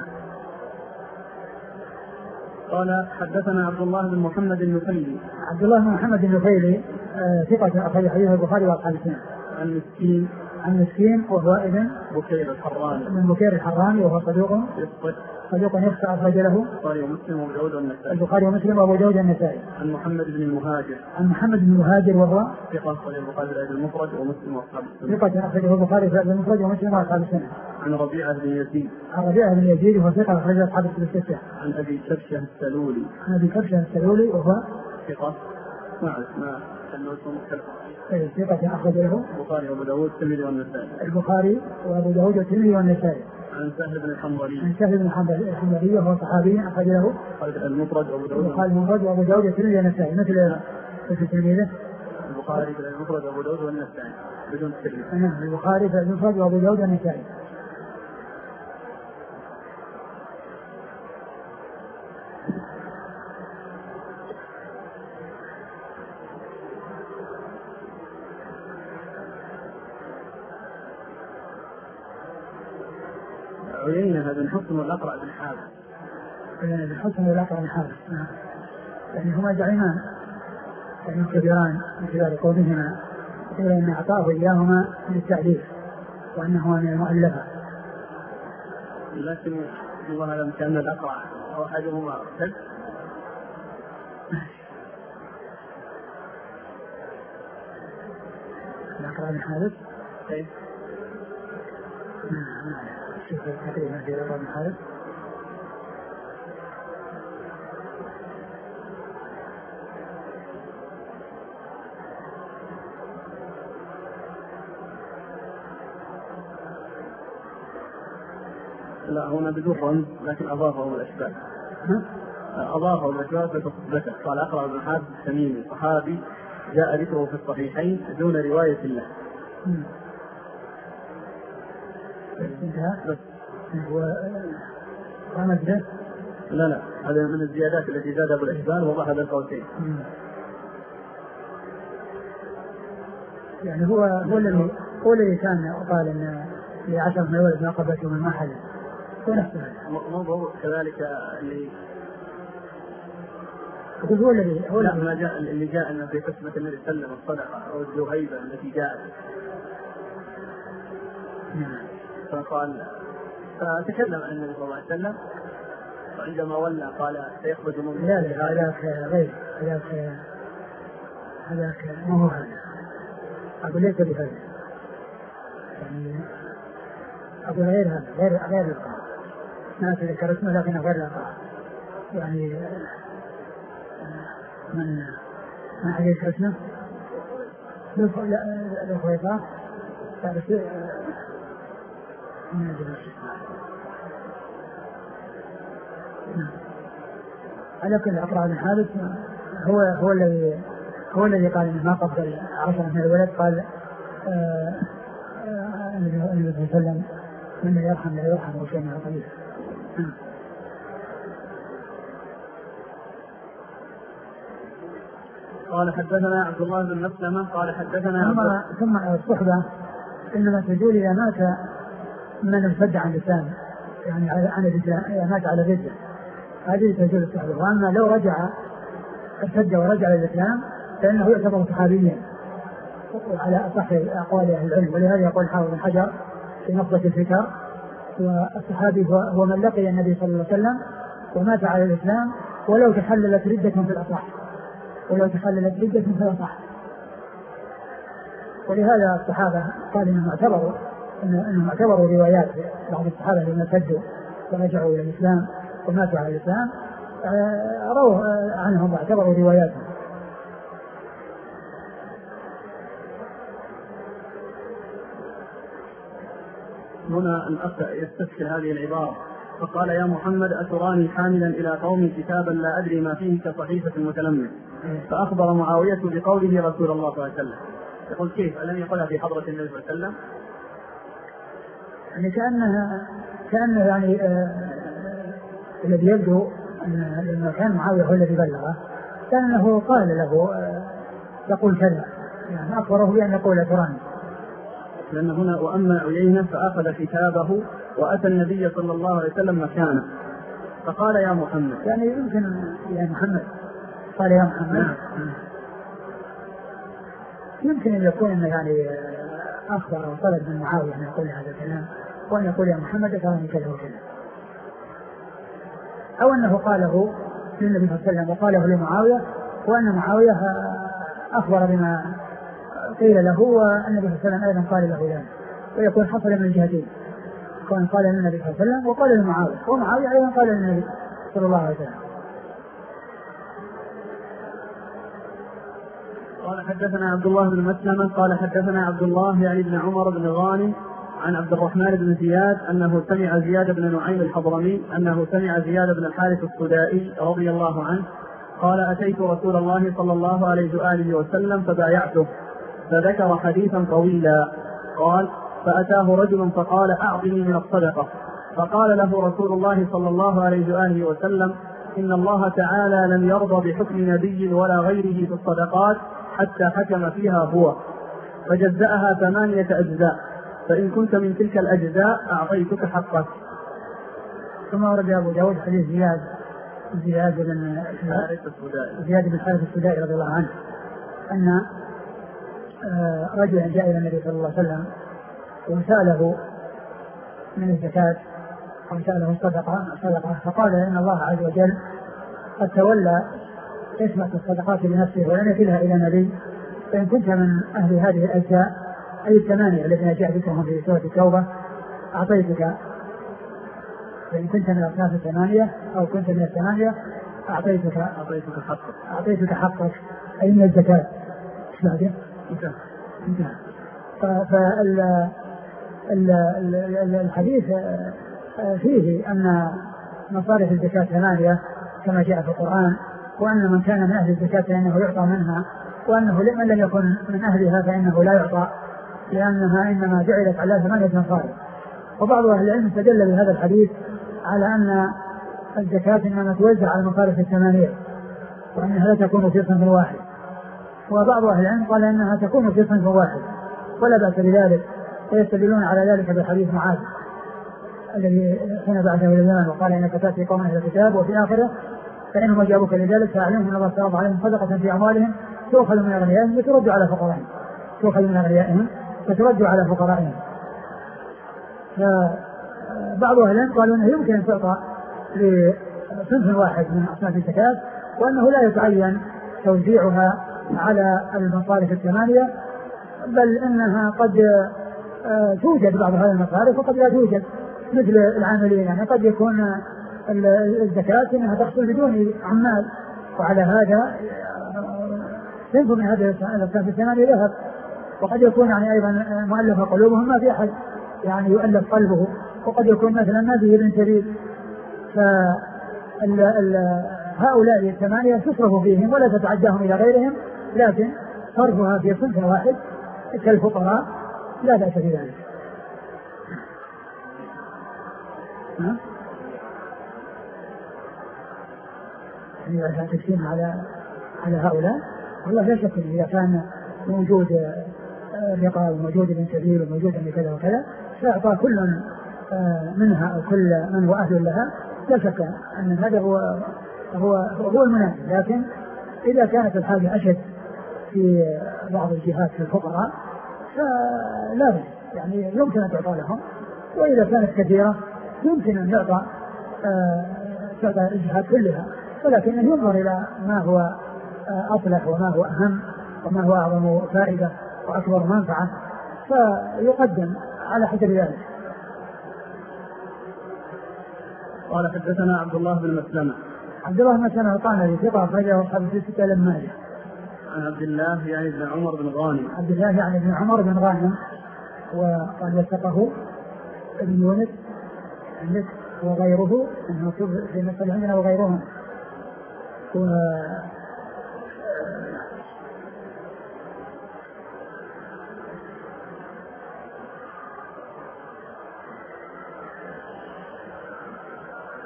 قال حدثنا عبد الله بن محمد النفيلي. عبد الله بن محمد النفيلي آه ثقة أخرج حديثه البخاري وأصحاب السنن. عن مسكين. عن مسكين وهو ابن بكير الحراني. من بكير الحراني وهو صدوق صدوق يخطئ أخرج له البخاري ومسلم وأبو داود والنسائي. البخاري ومسلم وأبو داود والنسائي. عن محمد بن المهاجر. عن محمد بن المهاجر وهو ثقة أخرج البخاري في المفرد ومسلم وأصحاب السنن. ثقة أخرجه البخاري في المفرد ومسلم وأصحاب السنن. عن ربيعة بن يزيد. عن ربيعة بن يزيد وهو ثقة أخرج أصحاب الستة. عن أبي كبشة السلولي. عن أبي كبشة السلولي وهو ثقة ما ما ثقة أخرج له البخاري وأبو داود والترمذي والنسائي. البخاري وأبو داود والترمذي والنسائي. عن سهل بن الحنظلي. عن سهل بن الحنظلي وهو صحابي أخرج له المفرد وأبو داود. البخاري المفرد وأبو داود والترمذي والنسائي مثل مثل تلميذه البخاري في المفرد وأبو داود والنسائي بدون الترمذي. نعم البخاري في المفرد وأبو داود والنسائي. عيينة بن حسن والأقرع بن حابس. بن حسن والأقرع بن حابس يعني هما زعيمان يعني كبيران من خلال قولهما إلا أن أعطاه إياهما للتعليف وأنهما من المؤلفة. لكن الله أعلم كان الأقرع أو أحدهما ارتد. الأقرع بن حابس كيف؟ شوف تقريبا في الأقرع بن حابس. لا هنا بدون رمز لكن أضافه الأشباه. أضافه الأشباه فتثبته. قال أقرأ بن حابس التميمي صحابي جاء ذكره في الصحيحين دون رواية له. بس هو رمز له؟ لا لا هذا من الزيادات التي زادها بالأشباه وضح هذا القوسين. يعني هو هو الذي هو الذي كان قال إن لعشر من الولد ما قبلته من محل موضوع كذلك اللي هو الذي هو الذي جاء اللي جاء أن في قسمة النبي صلى الله عليه وسلم الصدقة أو الجهيبة التي جاءت. فقال فتكلم عن النبي صلى الله عليه وسلم وعندما ولى قال سيخرج من لا لا هذاك غير هذاك هذاك ما هو هذا أقول ليس بهذا يعني أقول غير هذا غير غير القاء ما أتذكر اسمه لكن غير القاء يعني من ما أتذكر اسمه لا الخويطة بس ما أدري على كل أقرأ بن حابس هو هو الذي هو الذي قال إنه ما قبل عشرة من الولد قال النبي صلى الله عليه وسلم من يرحم لا يرحم وشيء طيب. قال حدثنا عبد الله بن مسلمة قال حدثنا ثم ثم الصحبة إنما تزول إذا مات من ارتد عن الإسلام يعني عن الإسلام إذا مات على الردة هذه تزول الصحبة. وأما لو رجع ارتد ورجع للإسلام فإنه يعتبر صحابيا على أصح أقوال أهل العلم. ولهذا يقول حافظ بن حجر في نقطة الفكر والصحابي هو من لقي النبي صلى الله عليه وسلم ومات على الإسلام ولو تحللت ردة في الأصح ولو تحللت ردة في الأصح. ولهذا الصحابة قال إنهم اعتبروا إنهم اعتبروا روايات بعض الصحابة الذين ارتدوا ورجعوا إلى الإسلام وماتوا على الإسلام رووا عنهم واعتبروا رواياتهم. هنا الأخ يستشكل هذه العبارة فقال يا محمد أتراني حاملا إلى قوم كتابا لا أدري ما فيه كصحيفة المتلمس فأخبر معاوية بقوله رسول الله صلى الله عليه وسلم. يقول كيف ألم يقولها في حضرة النبي صلى الله عليه وسلم؟ يعني كأنها كأنه يعني الذي يبدو أن لما كان معاوية هو الذي بلغه كان أنه قال له يقول كذا، يعني أخبره بأن يقول تراني. لأن هنا وأما عيينة فأخذ كتابه وأتى النبي صلى الله عليه وسلم مكانه فقال يا محمد، يعني يمكن يا محمد قال يا محمد، يمكن أن يكون أنه يعني أخبر أو طلب من معاوية أن يقول هذا الكلام وأن يقول يا محمد تراني كذا وكذا، أو أنه قاله للنبي صلى الله عليه وسلم وقاله لمعاوية وأن معاوية أخبر بما قيل له والنبي صلى الله عليه وسلم أيضا قال له ذلك، ويكون حصل من الجهتين، كان قال للنبي صلى الله عليه وسلم وقال لمعاوية ومعاوية أيضا قال للنبي صلى الله عليه وسلم. قال حدثنا عبد الله بن مسلمة قال حدثنا عبد الله يعني بن عمر بن غانم عن عبد الرحمن بن زياد أنه سمع زياد بن نعيم الحضرمي أنه سمع زياد بن الحارث السدائي رضي الله عنه قال أتيت رسول الله صلى الله عليه وآله وسلم فبايعته فذكر حديثا طويلا، قال فأتاه رجل فقال أعطني من الصدقة، فقال له رسول الله صلى الله عليه وآله وسلم إن الله تعالى لم يرضى بحكم نبي ولا غيره في الصدقات حتى حكم فيها هو، فجزأها ثمانية أجزاء، فإن كنت من تلك الأجزاء أعطيتك حقك. ثم ورد أبو داود حديث زياد زياد بن زياد بن الحارث السدائي رضي الله عنه أن رجلا جاء إلى النبي صلى الله عليه وسلم وسأله من الزكاة أو سأله الصدقة صدقة، فقال إن الله عز وجل قد تولى قسمة الصدقات بنفسه ولم يكلها إلى نبي، فإن كنت من أهل هذه الأجزاء أي الثمانية الذين جاء ذكرهم في سورة التوبة أعطيتك، فإن كنت من أصناف الثمانية أو كنت من الثمانية أعطيتك أعطيتك حقك أعطيتك حقك أي من الزكاة. بعده انتهى. فالحديث فيه أن مصارف الزكاة ثمانية كما جاء في القرآن، وأن من كان من أهل الزكاة فإنه يعطى منها، وأنه من لم يكن من أهلها فإنه لا يعطى، لأنها إنما جعلت على ثمانية مصارف. وبعض أهل العلم استدل بهذا الحديث على أن الزكاة إنما توزع على المصارف الثمانية وأنها لا تكون في صنف واحد، وبعض أهل العلم قال إنها تكون في صنف واحد ولا بأس بذلك، ويستدلون على ذلك بحديث معاذ الذي كان بعده الزمان وقال إنك تأتي قوم أهل الكتاب وفي آخره فإنهم أجابوك لذلك فأعلمهم أن الله تعالى عليهم صدقة في أموالهم تؤخذ من أغنيائهم وترد على فقرائهم تؤخذ من أغنيائهم وترد على فقرائهم. فبعض أهل العلم قالوا أنه يمكن أن تعطى لصنف واحد من أصناف الزكاة وأنه لا يتعين توزيعها على المصارف الثمانية، بل إنها قد توجد بعض هذه المصارف وقد لا توجد مثل العاملين، يعني قد يكون الزكاة إنها تحصل بدون عمال، وعلى هذا صنف من هذه الأصناف الثمانية ذهب، وقد يكون يعني أيضا مؤلف قلوبهم ما في أحد يعني يؤلف قلبه، وقد يكون مثلا ما فيه ابن سبيل، فهؤلاء الثمانية تصرف فيهم ولا تتعداهم إلى غيرهم، لكن صرفها في صنف واحد كالفقراء لا بأس بذلك. يعني تكفين على على هؤلاء والله لا شك إذا كان موجود رقاب وموجود ابن سبيل وموجود من كذا وكذا فأعطى كل منها أو كل من هو أهل لها، لا شك أن هذا هو هو هو المناسب. لكن إذا كانت الحاجة أشد في بعض الجهات في الفقراء فلا بد يعني يمكن أن تعطى لهم، وإذا كانت كثيرة يمكن أن يعطى تعطى الجهات كلها، ولكن ينظر إلى ما هو أصلح وما هو أهم وما هو أعظم فائدة وأكبر منفعة فيقدم على حسب ذلك. قال حدثنا عبد الله بن مسلمة عبد الله بن مسلمة قال في ثقة أخرجه أصحاب الستة لما جاء عن عبد الله يعني بن عمر بن غانم عبد الله يعني بن عمر بن غانم وقال وثقه ابن يونس عندك وغيره أنه في مثل عندنا وغيرهم و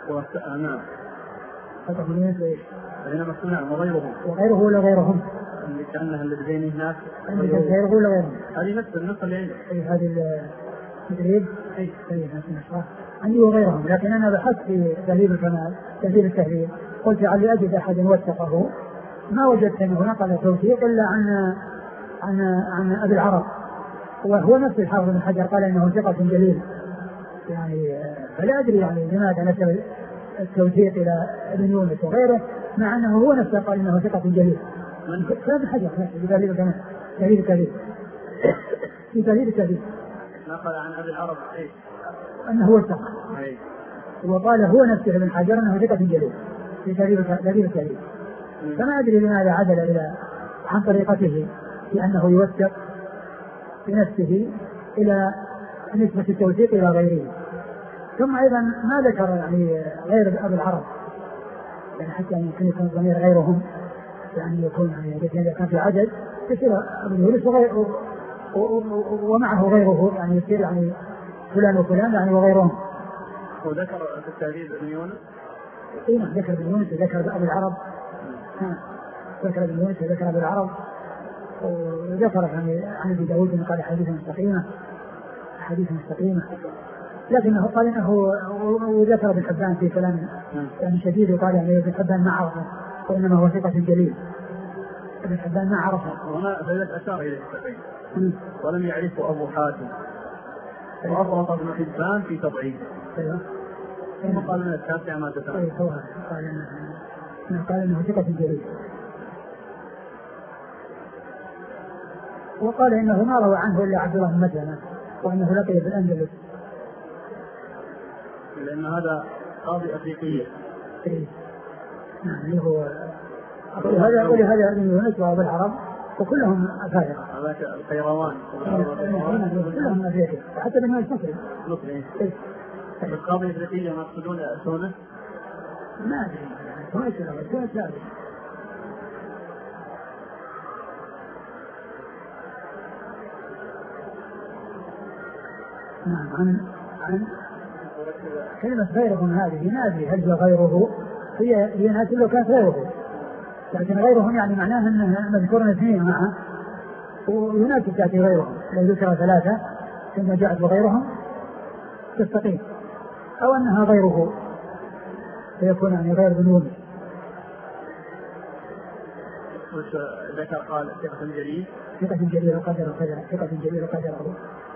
نعم. فتح بن يونس ايش؟ بينما نعم وغيره. وغيره ولا غيرهم؟ اللي كأنها اللي بين هناك. غيره ولا غيرهم؟ هذه نفس النسخة اللي عندك. اي هذه التدريب. اي اي نفس النسخة. عندي وغيرهم، لكن انا بحثت في تهذيب الكمال تهذيب التهذيب قلت علي اجد احد وثقه، ما وجدت انه نقل توثيق الا عن عن عن ابي العرب، وهو نفس الحافظ بن حجر قال انه ثقة جليل يعني. فلا ادري يعني لماذا نسب التوثيق الى ابن يونس وغيره مع انه هو نفسه قال انه ثقة جليل. من ابن حجر في تهذيب الكمال تهذيب التهذيب في تهذيب التهذيب نقل عن ابي العرب ايش؟ انه هو الثقة، وقال هو نفسه ابن حجر انه ثقة جليل في تهذيب التهذيب. فما ادري لماذا عدل الى عن طريقته في انه يوثق بنفسه الى نسبة التوثيق الى غيره. ثم ايضا ما ذكر يعني غير ابي العرب، يعني حتى يعني يمكن يكون ضمير غيرهم، يعني يكون يعني اذا كان في عدد يصير ابن يونس ومعه غيره، يعني يصير يعني فلان وفلان يعني وغيرهم. وذكر في التهذيب ابن يونس. اي نعم ذكر ابن يونس وذكر ابي العرب. ذكر ابن يونس وذكر ابي العرب، وذكر يعني عن ابي داود قال حديث مستقيمه حديث مستقيمه لكنه قال انه وذكر ابن حبان في كلام يعني شديد، وقال يعني ابن حبان ما عرفه وانما هو ثقة جليل. ابن حبان ما عرفه. وهنا فإذا أشار إليه التقييم ولم يعرفه أبو حاتم وأفرط ابن حبان في تضعيف. ايوه ثم قال من التاسع ما تسمع. ايوه هو قال انه قال انه ثقة جليل، وقال انه ما روى عنه الا عبد الله بن مسلمة وانه لقي في الاندلس، لان هذا قاضي افريقيه. نعم اللي هو ولهذا ولهذا ابن يونس وابو العرب وكلهم افارقه. هذاك القيروان كلهم افريقيا، حتى ابن يونس مصري. مصري. القاضي الافريقيه ما يقصدون تونس؟ ما ادري تونس ولا تونس لا ادري. نعم عن عن كلمة غيرهم هذه ما أدري هل غيره هي هي ناس لو كانت غيره، لكن غيرهم يعني معناها أنها مذكورون اثنين معها ويناسب تأتي غيرهم. لو ذكر ثلاثة ثم جاءت وغيرهم تستقيم، أو أنها غيره فيكون يعني غير بن يونس. ذكر قال ثقة جليل ثقة جليل وقدر وقدر ثقة جليل وقدره.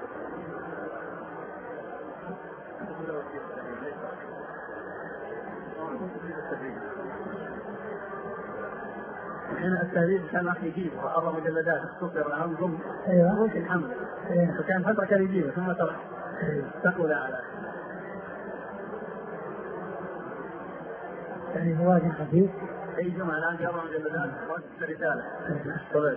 هنا التهذيب كان أخي يجيب أربع مجلدات اختصر عن ضم روح الحمل، فكان فترة كان يجيبه ثم ترك تقول على يعني مواد خفيف. أي جمعة الآن في أربع مجلدات رسالة. طبعا.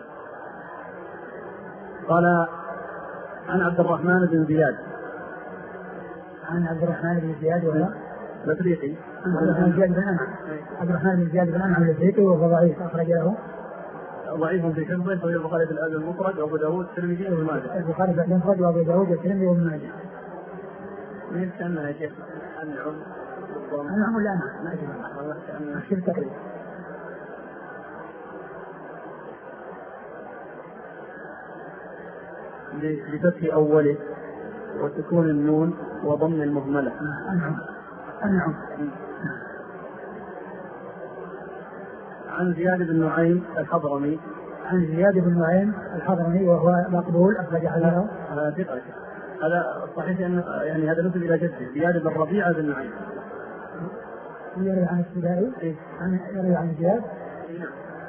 قال عن عبد الرحمن بن زياد عن عبد الرحمن بن زياد وهو الافريقي. عبد الرحمن بن زياد بن أنعم عبد الرحمن بن زياد بن أنعم الافريقي وهو ضعيف أخرج له ضعيف في حفظه فهو البخاري في الأدب المفرد وأبو داود الترمذي وابن ماجه. البخاري في الأدب المفرد وأبو داود الترمذي وابن ماجه. من كان يا شيخ أنعم أنعم ولا أنعم؟ ما أدري والله كأنه شفت تقريبا. بفتح أوله وسكون النون وضم المهملة. أنعم أنعم. عن زياد بن نعيم الحضرمي عن زياد بن نعيم الحضرمي وهو مقبول أخرج عنه. هذا ثقة. هذا صحيح أن يعني هذا نسب إلى جده زياد بن ربيعة بن نعيم. يروي عن السباعي. إيه؟ عن يروي عن زياد. نعم.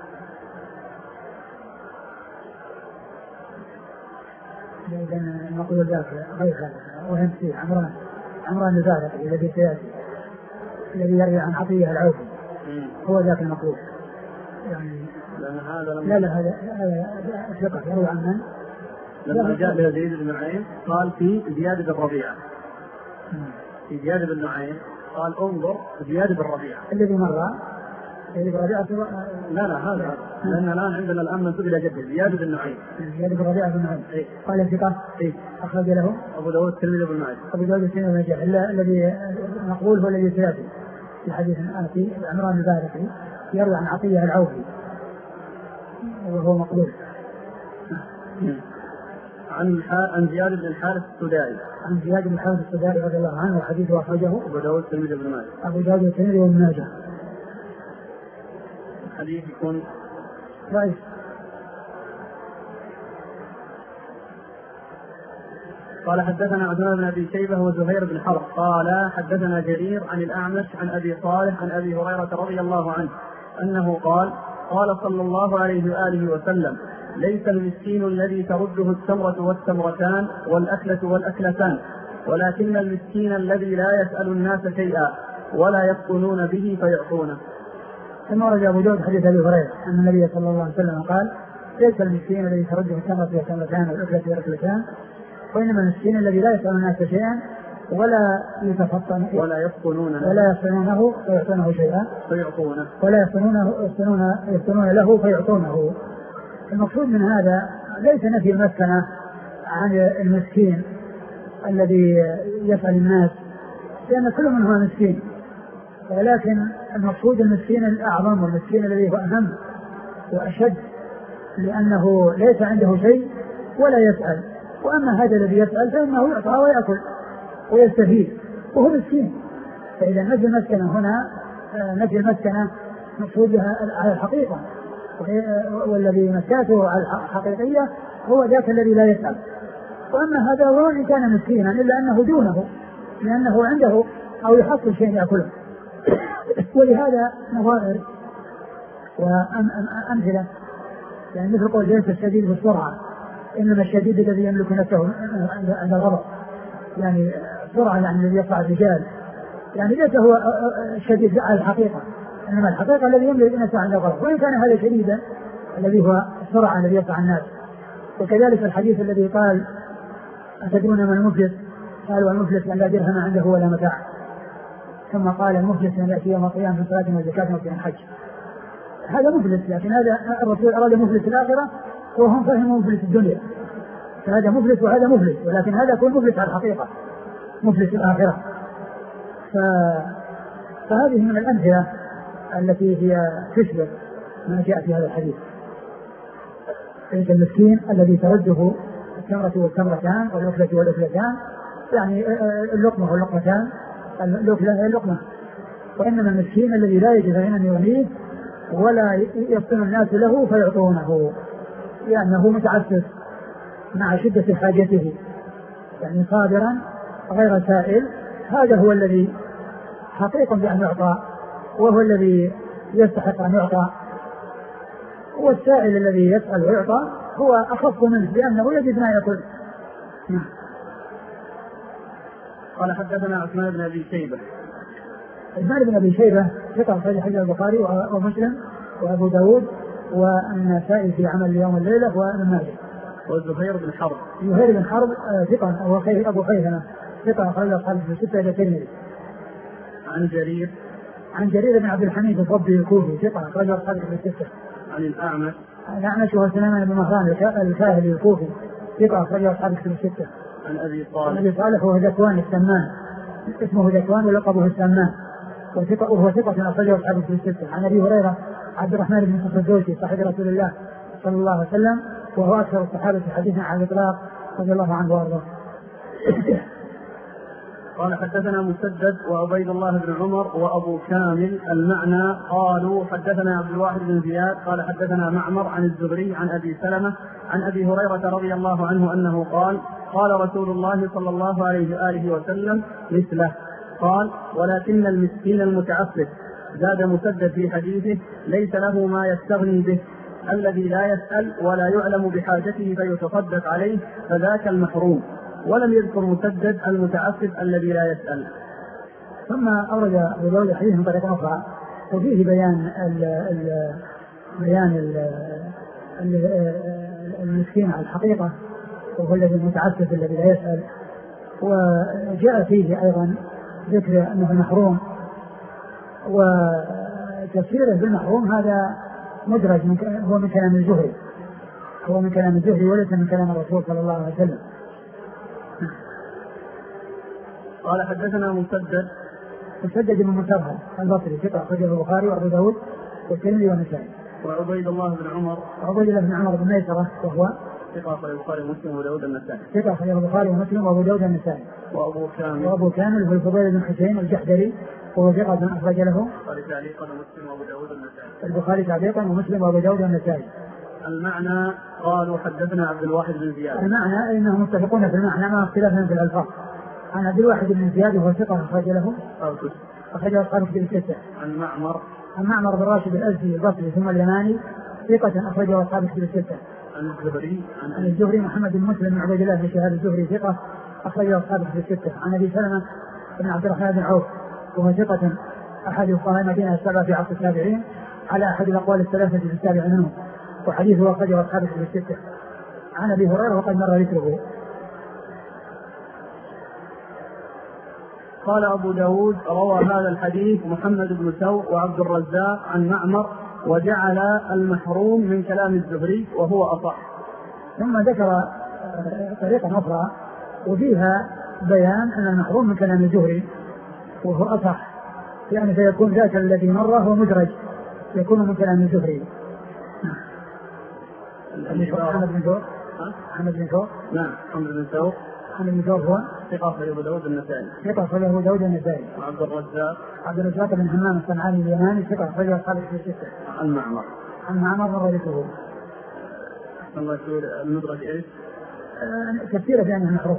إذا المقول ذاك غير هذا وهم فيه عمران عمران الزارق الذي سيأتي الذي يروي عن عطية العوفي هو ذاك المقول يعني. هذا لا لا هذا ثقة يروي عن من؟ لما جاء لزيد بن نعيم قال في زياد بن ربيعة في زياد بن نعيم قال انظر زياد بن ربيعة الذي مر زياد بن ربيعة. لا لا هذا لأن الآن عندنا الآن منسوب إلى جده زياد بن نعيم. زياد بن ربيعة بن نعيم. إيه؟ قال ثقة. إيه؟ أخرج له أبو داود الترمذي وابن ماجه. أبو داود الترمذي وابن ماجه إلا الذي مقبول هو الذي سيأتي في حديث آتي عمران البارقي يروي عن عطية العوفي وهو مقبول. عن عن زياد بن الحارث السدائي عن زياد بن الحارث السدائي رضي الله عنه وحديثه أخرجه أبو داود والترمذي بن ماجه. أبو داود والترمذي بن ماجه. الحديث يكون ضعيف. قال حدثنا عثمان بن ابي شيبه وزهير بن حرب قال حدثنا جرير عن الاعمش عن ابي صالح عن ابي هريره رضي الله عنه انه قال قال صلى الله عليه واله وسلم ليس المسكين الذي ترده التمره والتمرتان والاكله والاكلتان ولكن المسكين الذي لا يسال الناس شيئا ولا يفطنون به فيعطونه. ثم ورد ابو داود حديث ابي هريره ان النبي صلى الله عليه وسلم قال ليس المسكين الذي ترده التمره والتمرتان والاكله والاكلتان وإنما المسكين الذي لا يسأل الناس شيئا ولا يتفطن ولا يفطنونه ولا يفطنونه فيعطونه شيئا فيعطونه ولا يفطنونه يفطنون له فيعطونه. المقصود من هذا ليس نفي المسكنة عن المسكين الذي يسأل الناس لأن كل من هو مسكين، ولكن المقصود المسكين الأعظم والمسكين الذي هو أهم وأشد لأنه ليس عنده شيء ولا يسأل. وأما هذا الذي يسأل فإنه يعطى ويأكل ويستفيد وهو مسكين. فإذا نفي المسكنة هنا نفي المسكنة مقصود بها على الحقيقة، والذي مسكاته على الحقيقية هو ذاك الذي لا يسأل. وأما هذا وإن كان مسكينا إلا أنه دونه لأنه عنده أو يحصل شيء يأكله. ولهذا نظائر وأمثلة يعني مثل قول ليس الشديد بالسرعة إنما الشديد الذي يملك نفسه عند الغضب، يعني السرعة يعني الذي يقع الرجال يعني ليس هو الشديد على الحقيقة، إنما الحقيقة الذي يملك نفسه عند الغضب، وإن كان هذا شديدا الذي هو السرعة الذي يقع الناس. وكذلك الحديث الذي قال أتدرون من المفلس؟ قالوا المفلس من لا درهم عنده ولا متاع. ثم قال المفلس من يأتي يوم القيامة في صلاة وزكاة وفي حج. هذا مفلس، لكن هذا الرسول أراد مفلس الآخرة وهم فهموا مفلس الدنيا، فهذا مفلس وهذا مفلس، ولكن هذا يكون مفلس على الحقيقة مفلس الآخرة. ف... فهذه من الأمثلة التي هي تشبه ما جاء في هذا الحديث. ليس المسكين الذي ترده التمرة والتمرتان والأكلة والأكلتان، يعني اللقمة واللقمتان، اللقمة هي اللقمة. وإنما المسكين الذي لا يجد غنى يغنيه ولا يفطن الناس له فيعطونه لأنه متعسف مع شدة حاجته، يعني صابرا غير سائل. هذا هو الذي حقيق بأن يعطى وهو الذي يستحق أن يعطى. والسائل الذي يسأل ويعطى هو أخف منه لأنه يجد ما يأكل. قال حدثنا عثمان بن أبي شيبة. عثمان بن أبي شيبة ثقة في حديث البخاري ومسلم وأبو داود والنسائي في عمل يوم الليلة وابن ماجه. وزهير بن حرب. زهير بن حرب ثقة وهو أبو خيثمة ثقة أخرج أصحابه في ستة إلى الترمذي. عن جرير. عن جرير بن عبد الحميد الضبي الكوفي ثقة أخرج أصحابه في ستة. عن الأعمش. الأعمش هو سليمان بن مهران الكاهلي الكوفي ثقة أخرج أصحابه في ستة. عن أبي صالح. عن أبي صالح وهو ذكوان السمان، اسمه ذكوان ولقبه السمان، وهو ثقة أخرجه أصحابه في الستة. عن أبي هريرة عبد الرحمن بن صخر الدوسي صاحب رسول الله صلى الله عليه وسلم وهو أكثر الصحابة حديثا على الإطلاق رضي الله عنه وأرضاه. قال حدثنا مسدد وعبيد الله بن عمر وأبو كامل المعنى قالوا حدثنا عبد الواحد بن زياد قال حدثنا معمر عن الزهري عن أبي سلمة عن أبي هريرة رضي الله عنه أنه قال قال رسول الله صلى الله عليه وآله وسلم مثله. قال ولكن المسكين المتعفف. زاد مسدد في حديثه ليس له ما يستغني به الذي لا يسأل ولا يعلم بحاجته فيتصدق عليه فذاك المحروم. ولم يذكر مسدد المتعفف الذي لا يسأل. ثم أورد أبو داود حديث من طريق أخرى وفيه بيان ال ال بيان ال ال المسكين على الحقيقة وهو الذي المتعفف الذي لا يسأل. وجاء فيه أيضا ذكر أنه محروم، وتفسيره بالمحروم هذا مدرج من هو من كلام الزهري هو من كلام الزهري وليس من كلام الرسول صلى الله عليه وسلم. قال حدثنا مسدد مسدد بن مسرهد البصري ثقة أخرجه البخاري وأبو داود والترمذي والنسائي. وعبيد الله بن عمر عبيد الله بن عمر بن ميسرة وهو ثقة أخرجه البخاري ومسلم وأبو داود النسائي. ثقة أخرجه البخاري ومسلم وأبو داود النسائي. وأبو كامل وأبو كامل هو الفضيل بن حسين الجحدري وهو ثقة أخرج له البخاري تعليقا ومسلم وأبو داود النسائي. البخاري تعليقا ومسلم وأبو داود النسائي. المعنى قالوا حدثنا عبد الواحد بن زياد. المعنى انهم متفقون في المعنى مع اختلافهم في الالفاظ. عن عبد الواحد بن زياد وهو ثقة أخرج له أخرج أصحاب كتب الستة. عن معمر عن معمر بن راشد الأزدي البصري ثم اليماني ثقة أخرجه أصحاب كتب الستة. عن الزهري عن الزهري محمد بن مسلم بن عبيد الله بن شهاب الزهري ثقة أخرجه أصحاب كتب الستة. عن أبي سلمة بن عبد الرحمن بن عوف وهو ثقة أحد فقهاء المدينة السبعة في عصر التابعين على أحد الأقوال الثلاثة في السابع منهم، وحديثه أخرجه أصحاب كتب الستة. عن أبي هريرة وقد مر ذكره. قال أبو داود روى هذا الحديث محمد بن ثور وعبد الرزاق عن معمر وجعل المحروم من كلام الزهري وهو أصح. ثم ذكر طريقة أخرى وفيها بيان أن المحروم من كلام الزهري وهو أصح، يعني فيكون ذاك الذي مر هو مدرج يكون من كلام الزهري. محمد بن ثور محمد بن ثور نعم محمد بن ثور محمد بن ثور هو ثقة أخرجه أبو داود النسائي. ثقة أخرجه أبو داود النسائي. وعبد الرزاق عبد الرزاق بن حمام الصنعاني اليماني ثقة أخرجه أصحاب الكتب الستة. عن معمر عن معمر مر ذكره. الله يقول المدرج إيش؟ كثيرة بأنه محروم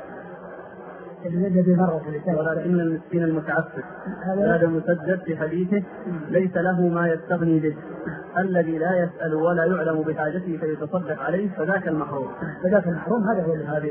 الذي مر في الكتاب. ولكن المسكين المتعفف هذا مسدد في حديثه ليس له ما يستغني به، الذي لا يسأل ولا يعلم بحاجته فيتصدق عليه فذاك المحروم. فذاك المحروم هذا هو هذه.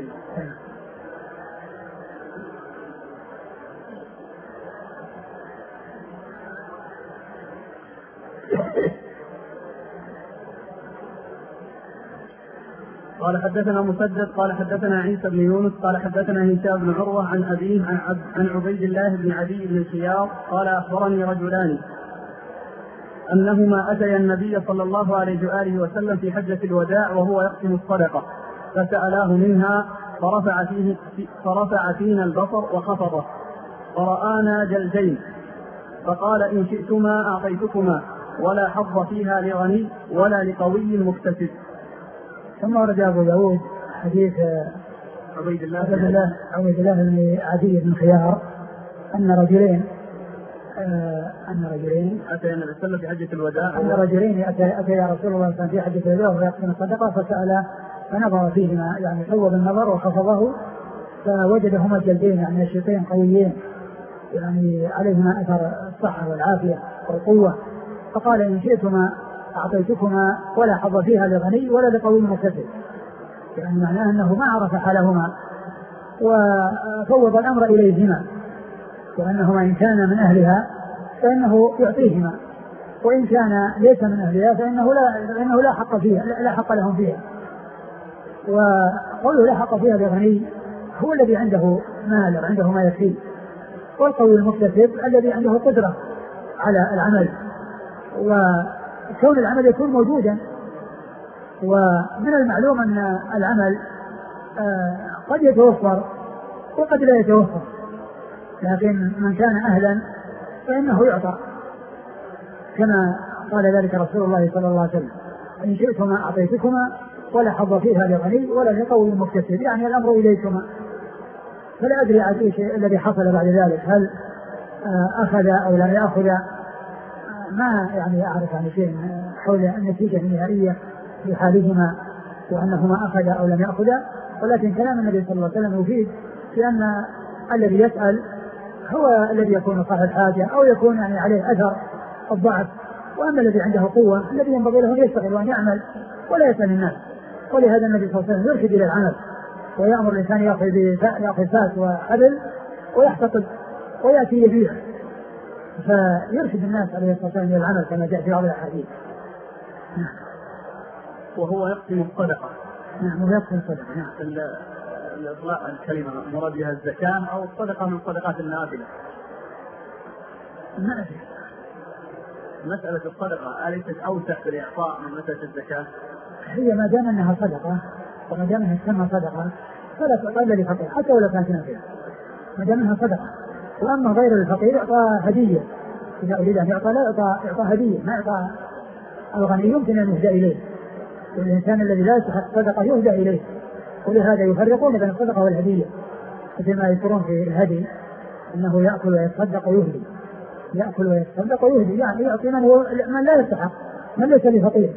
قال حدثنا مسدد قال حدثنا عيسى بن يونس قال حدثنا هشام بن عروة عن أبيه عن, عب عن عبيد الله بن عدي بن الخياط قال أخبرني رجلان أنهما أتيا النبي صلى الله عليه وآله وسلم في حجة الوداع وهو يقسم الصدقة فسألاه منها فرفع, فيه فرفع فينا البصر وخفضه فرآنا جلدين فقال إن شئتما أعطيتكما ولا حظ فيها لغني ولا لقوي مكتسب. ثم ورد أبو داود حديث عبيد الله عبيد الله بن عدي بن خيار أن رجلين أن رجلين أتى النبي صلى الله عليه وسلم في حجة الوداع أن رجلين أتى أتى يا رسول الله صلى الله عليه وسلم في حجة الوداع وهو يقسم الصدقة فسأل فنظر فيهما يعني صوب النظر وخفضه فوجدهما الجلدين يعني نشيطين قويين يعني عليهما أثر الصحة والعافية والقوة فقال إن شئتما أعطيتكما ولا حظ فيها لغني ولا لقوي مكتسب، يعني معناه أنه ما عرف حالهما وفوض الأمر إليهما وأنهما إن كان من أهلها فإنه يعطيهما وإن كان ليس من أهلها فإنه لا, فإنه لا حق فيها لا حق لهم فيها. وقوله لا حق فيها لغني هو الذي عنده مال وعنده ما يكفيه، والقوي المكتسب الذي عنده قدرة على العمل وكون العمل يكون موجودا. ومن المعلوم أن العمل قد يتوفر وقد لا يتوفر، لكن من كان أهلا فإنه يعطى كما قال ذلك رسول الله صلى الله عليه وسلم إن شئتما أعطيتكما ولا حظ فيها لغني ولا لقوي مكتسب، يعني الأمر إليكما. فلا أدري عن الشيء الذي حصل بعد ذلك هل أخذ أو لم يأخذ، ما يعني أعرف عن شيء حول النتيجة النهائية في حالهما وأنهما أخذ أو لم يأخذ، ولكن كلام النبي صلى الله عليه وسلم يفيد بأن الذي يسأل هو الذي يكون صاحب حاجة أو يكون يعني عليه أثر الضعف، وأما الذي عنده قوة الذي ينبغي له أن يشتغل وأن يعمل ولا يسأل الناس. ولهذا النبي صلى الله عليه وسلم يرشد إلى العمل ويأمر الإنسان يأخذ فاس وحبل ويحتطب ويأتي يبيع، فيرشد الناس عليه الصلاة والسلام إلى العمل كما جاء في بعض الأحاديث. وهو يقسم الصدقة. نعم وهو يقسم الصدقة. نعم. الإطلاق الكلمة مراد بها الزكاة أو الصدقة من صدقات النافلة. ما أدري. مسألة الصدقة أليست أوسع في الإعطاء من مسألة الزكاة؟ هي ما دام أنها صدقة وما دام أنها تسمى صدقة فلا تقل لفقير حتى ولو كانت نافلة، ما دام أنها صدقة وأما غير الفقير يعطى هدية، إذا أريد أن يعطى لا يعطى يعطى هدية، ما يعطى. الغني يمكن أن يهدى إليه، والإنسان الذي لا يستحق الصدقة يهدى إليه، ولهذا يفرقون بين الصدقة والهدية، مثل ما يذكرون في الهدي أنه يأكل ويتصدق ويهدي، يأكل ويتصدق ويهدي، يعني يعطي من, هو من لا يستحق، من ليس بفقير.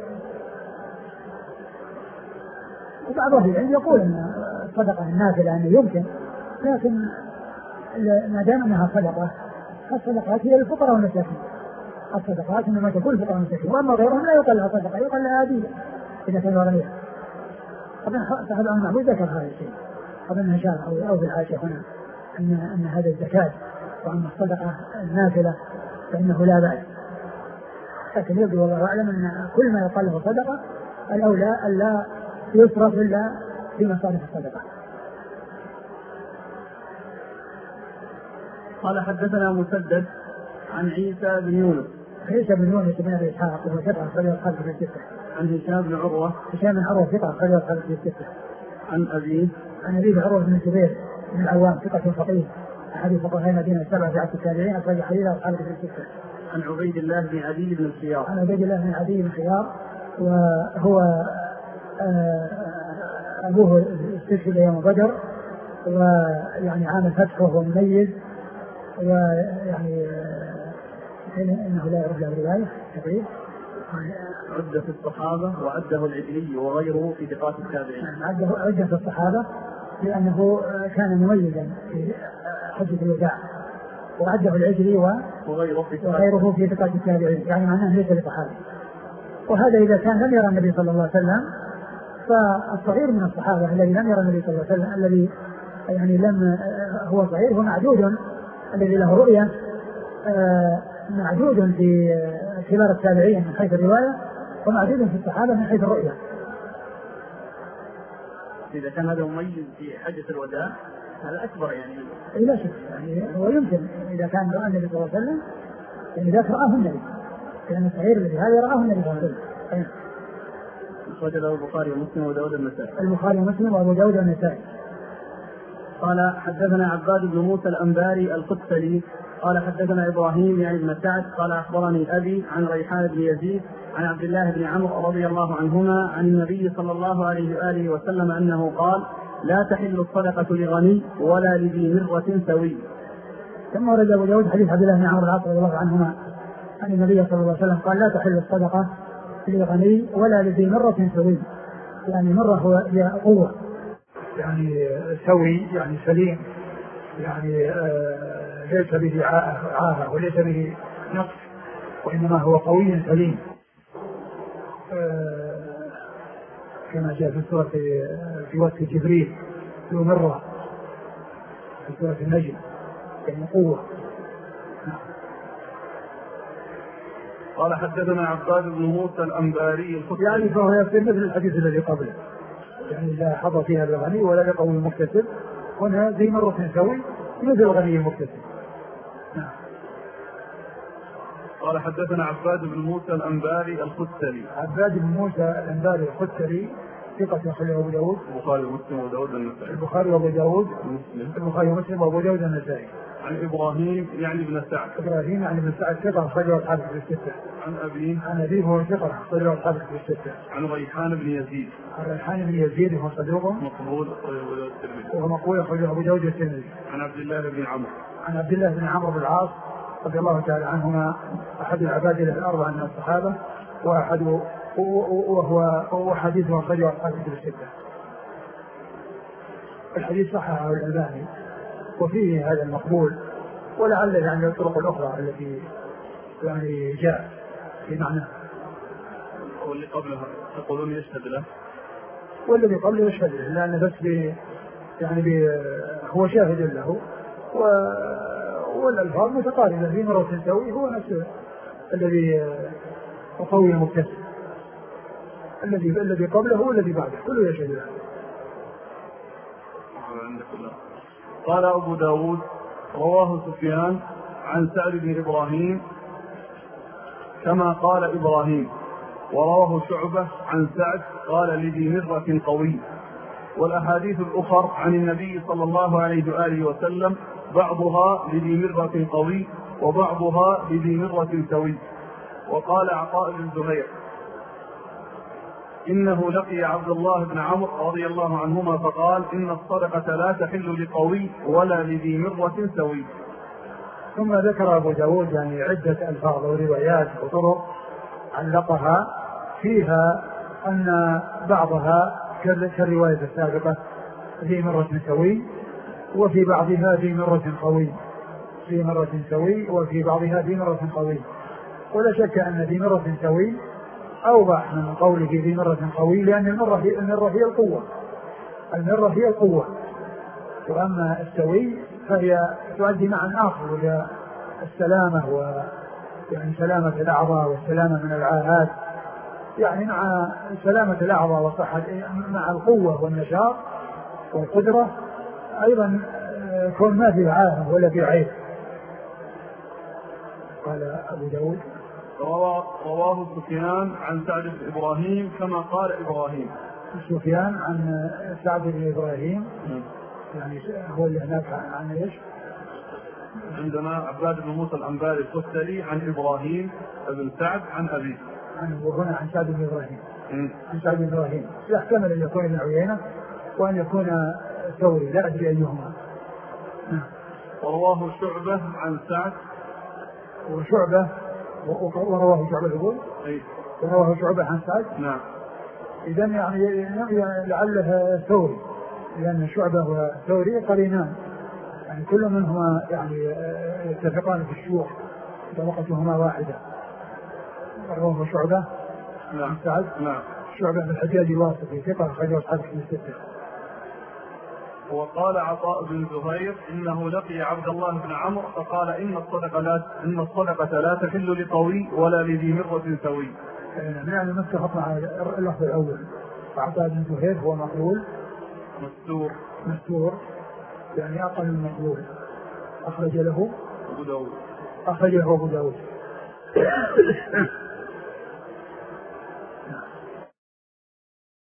وبعض أهل العلم يقول أن الصدقة النافلة أنه يمكن، لكن ما دام أنها صدقة، الصدقات هي للفقراء والمساكين، الصدقات إنما تكون للفقراء والمساكين، وأما غيرهم لا يقال لها صدقة، يقال لها هدية إذا كانوا غنيا. طبعا صاحب المعبود ذكر هذا الشيء، طبعا هشام أو أو في الحاشية هنا أن أن هذا الزكاة وأن الصدقة النافلة فإنه لا بأس، لكن يبدو والله أعلم أن كل ما يقال له صدقة الأولى ألا يصرف إلا في مصارف الصدقة. قال حدثنا مسدد عن عيسى بن يونس. عيسى بن يونس بن أبي إسحاق وهو ثقة أخرجه أصحابه في الستة. عن هشام بن عروة. هشام بن عروة ثقة أخرجه أصحابه في الستة. عن أبيه. عن أبيه عروة بن الزبير بن العوام ثقة فقيه أحد فقهاء المدينة السبعة في عهد التابعين أخرج حديثه أصحابه في الستة. عن عبيد الله بن عدي بن الخيار. عن عبيد الله بن عدي بن الخيار وهو أبوه استشهد يوم بدر، ويعني عام الفتح وهو مميز، ويعني إنه لا يرد له رواية تقريبا. عدة في الصحابة وعده العجلي وغيره في ثقات التابعين. عده عدة في الصحابة لأنه كان مميزا في حجة الوداع، وعده العجلي وغيره في ثقات التابعين، يعني معناه ليس بصحابي. وهذا إذا كان لم يرى النبي صلى الله عليه وسلم، فالصغير من الصحابة الذي لم يرى النبي صلى الله عليه وسلم، الذي يعني لم هو صغير، هو معدود، الذي له رؤية معدود في كبار التابعين من حيث الرواية، ومعدود في الصحابة من حيث الرؤية. إذا كان هذا مميز في حجة الوداع هذا أكبر يعني. أي لا شك، يعني هو يمكن إذا كان رأى النبي صلى الله عليه وسلم، يعني ذاك رآه النبي، لأن الصغير الذي هذا رآه النبي صلى الله عليه وسلم. أخرج له البخاري ومسلم وداود النسائي. البخاري ومسلم وأبو داود النسائي. قال حدثنا عباد بن موسى الأنباري القدسلي قال حدثنا إبراهيم يعني بن سعد قال أخبرني أبي عن ريحان بن يزيد عن عبد الله بن عمرو رضي الله عنهما عن النبي صلى الله عليه وآله وسلم أنه قال: لا تحل الصدقة لغني ولا لذي مرة سوي. ثم ورد أبو داود حديث عبد الله بن عمرو العاص رضي الله عنهما عن النبي صلى الله عليه وسلم قال: لا تحل الصدقة لغني ولا لذي مرة سوي، يعني مرة هو قوة، يعني سوي، يعني سليم، يعني آه ليس به عاهة وليس به نقص، وإنما هو قوي سليم، آه كما جاء في سورة في وقت جبريل ذو مرة في سورة النجم، يعني قوة. قال حدثنا عباد بن موسى الأنباري القدسلي، يعني فهو يصير مثل الحديث الذي قبله، يعني لا حظ فيها الغني ولا لقوي المكتسب، هنا زي مرة سوي مثل الغني المكتسب. نعم. قال حدثنا عباد بن موسى الأنباري القدسلي. عباد بن موسى الأنباري القدسلي ثقة أخرجه أبو داود. البخاري ومسلم وداود النسائي. البخاري وأبو داود ومسلم. البخاري ومسلم وأبو داود النسائي. عن إبراهيم يعني بن سعد. إبراهيم يعني بن سعد ثقة أخرجه أصحابه في الستة. عن أبيه. عن أبيه هو ثقة أخرجه أصحابه في الستة. عن ريحان بن يزيد. عن ريحان بن يزيد هو صدوق مقبول أخرجه أبو داود الترمذي. وهو مقبول أخرجه أبو داود الترمذي. عن عبد الله بن عمرو. عن عبد الله بن عمرو بن العاص رضي الله تعالى عنهما أحد العباد الأربعة من الصحابة، وأحد وهو حديثه أخرجه أصحابه في الستة. الحديث صححه الألباني وفيه هذا المقبول، ولعل يعني الطرق الأخرى التي يعني جاء في معنى. واللي قبلها يقولون يشهد له، والذي قبله يشهد له، لأن بس بي يعني بي هو شاهد له، و والألفاظ متقاربة، في مرة سوي هو نفسه الذي قوي المكتسب، الذي الذي قبله هو الذي بعده، كله يشهد له. قال أبو داود رواه سفيان عن سعد بن إبراهيم كما قال إبراهيم، ورواه شعبة عن سعد قال لذي مرة قوي. والأحاديث الأخر عن النبي صلى الله عليه وآله وسلم بعضها لذي مرة قوي وبعضها لذي مرة سوي. وقال عطاء بن زهير إنه لقي عبد الله بن عمرو رضي الله عنهما فقال إن الصدقة لا تحل لقوي ولا لذي مرة سوي. ثم ذكر أبو داود يعني عدة ألفاظ وروايات وطرق علقها فيها أن بعضها كالرواية السابقة ذي مرة سوي، وفي بعضها ذي مرة قوي، ذي مرة سوي وفي بعضها ذي مرة قوي. ولا شك أن ذي مرة سوي أوضح من قوله ذي مرة قوي، لأن المرة هي, المرة هي القوة، المرة هي القوة، وأما السوي فهي تؤدي معا آخر إلى السلامة، ويعني سلامة الأعضاء والسلامة من العاهات، يعني مع سلامة الأعضاء وصحة مع القوة والنشاط والقدرة أيضا كون ما في عاهة ولا في عيب. قال أبو داود رواه سفيان عن سعد بن إبراهيم كما قال إبراهيم. سفيان عن سعد بن إبراهيم يعني هو اللي هناك عن ايش؟ عندنا عباد بن موسى الأنباري الكستري عن إبراهيم بن سعد عن أبيه، عن وهنا عن سعد بن إبراهيم م. عن سعد بن إبراهيم. يحتمل أن يكون ابن عيينة وأن يكون ثوري، لا أدري أيهما. ورواه شعبة عن سعد وشعبة ورواه شعبة يقول أي ورواه شعبة عن سعد. نعم. إذن يعني لعله ثوري، لأن شعبة وثوري قرينان، يعني كل منهما يعني يتفقان في الشيوخ، طبقتهما واحدة. رواه شعبة نعم. عن سعد. نعم. شعبة بن الحجاج الواسطي ثقة أخرجه أصحاب الكتب الستة. وقال عطاء بن زهير إنه لقي عبد الله بن عمرو فقال إن الصدقة لا إن الصدقة لا تحل لقوي ولا لذي مرة سوي. يعني متفق مع اللفظ الأول. عطاء بن زهير هو مقبول مستور مستور يعني أقل من مقبول. أخرج له أبو داود أخرج له أبو داود.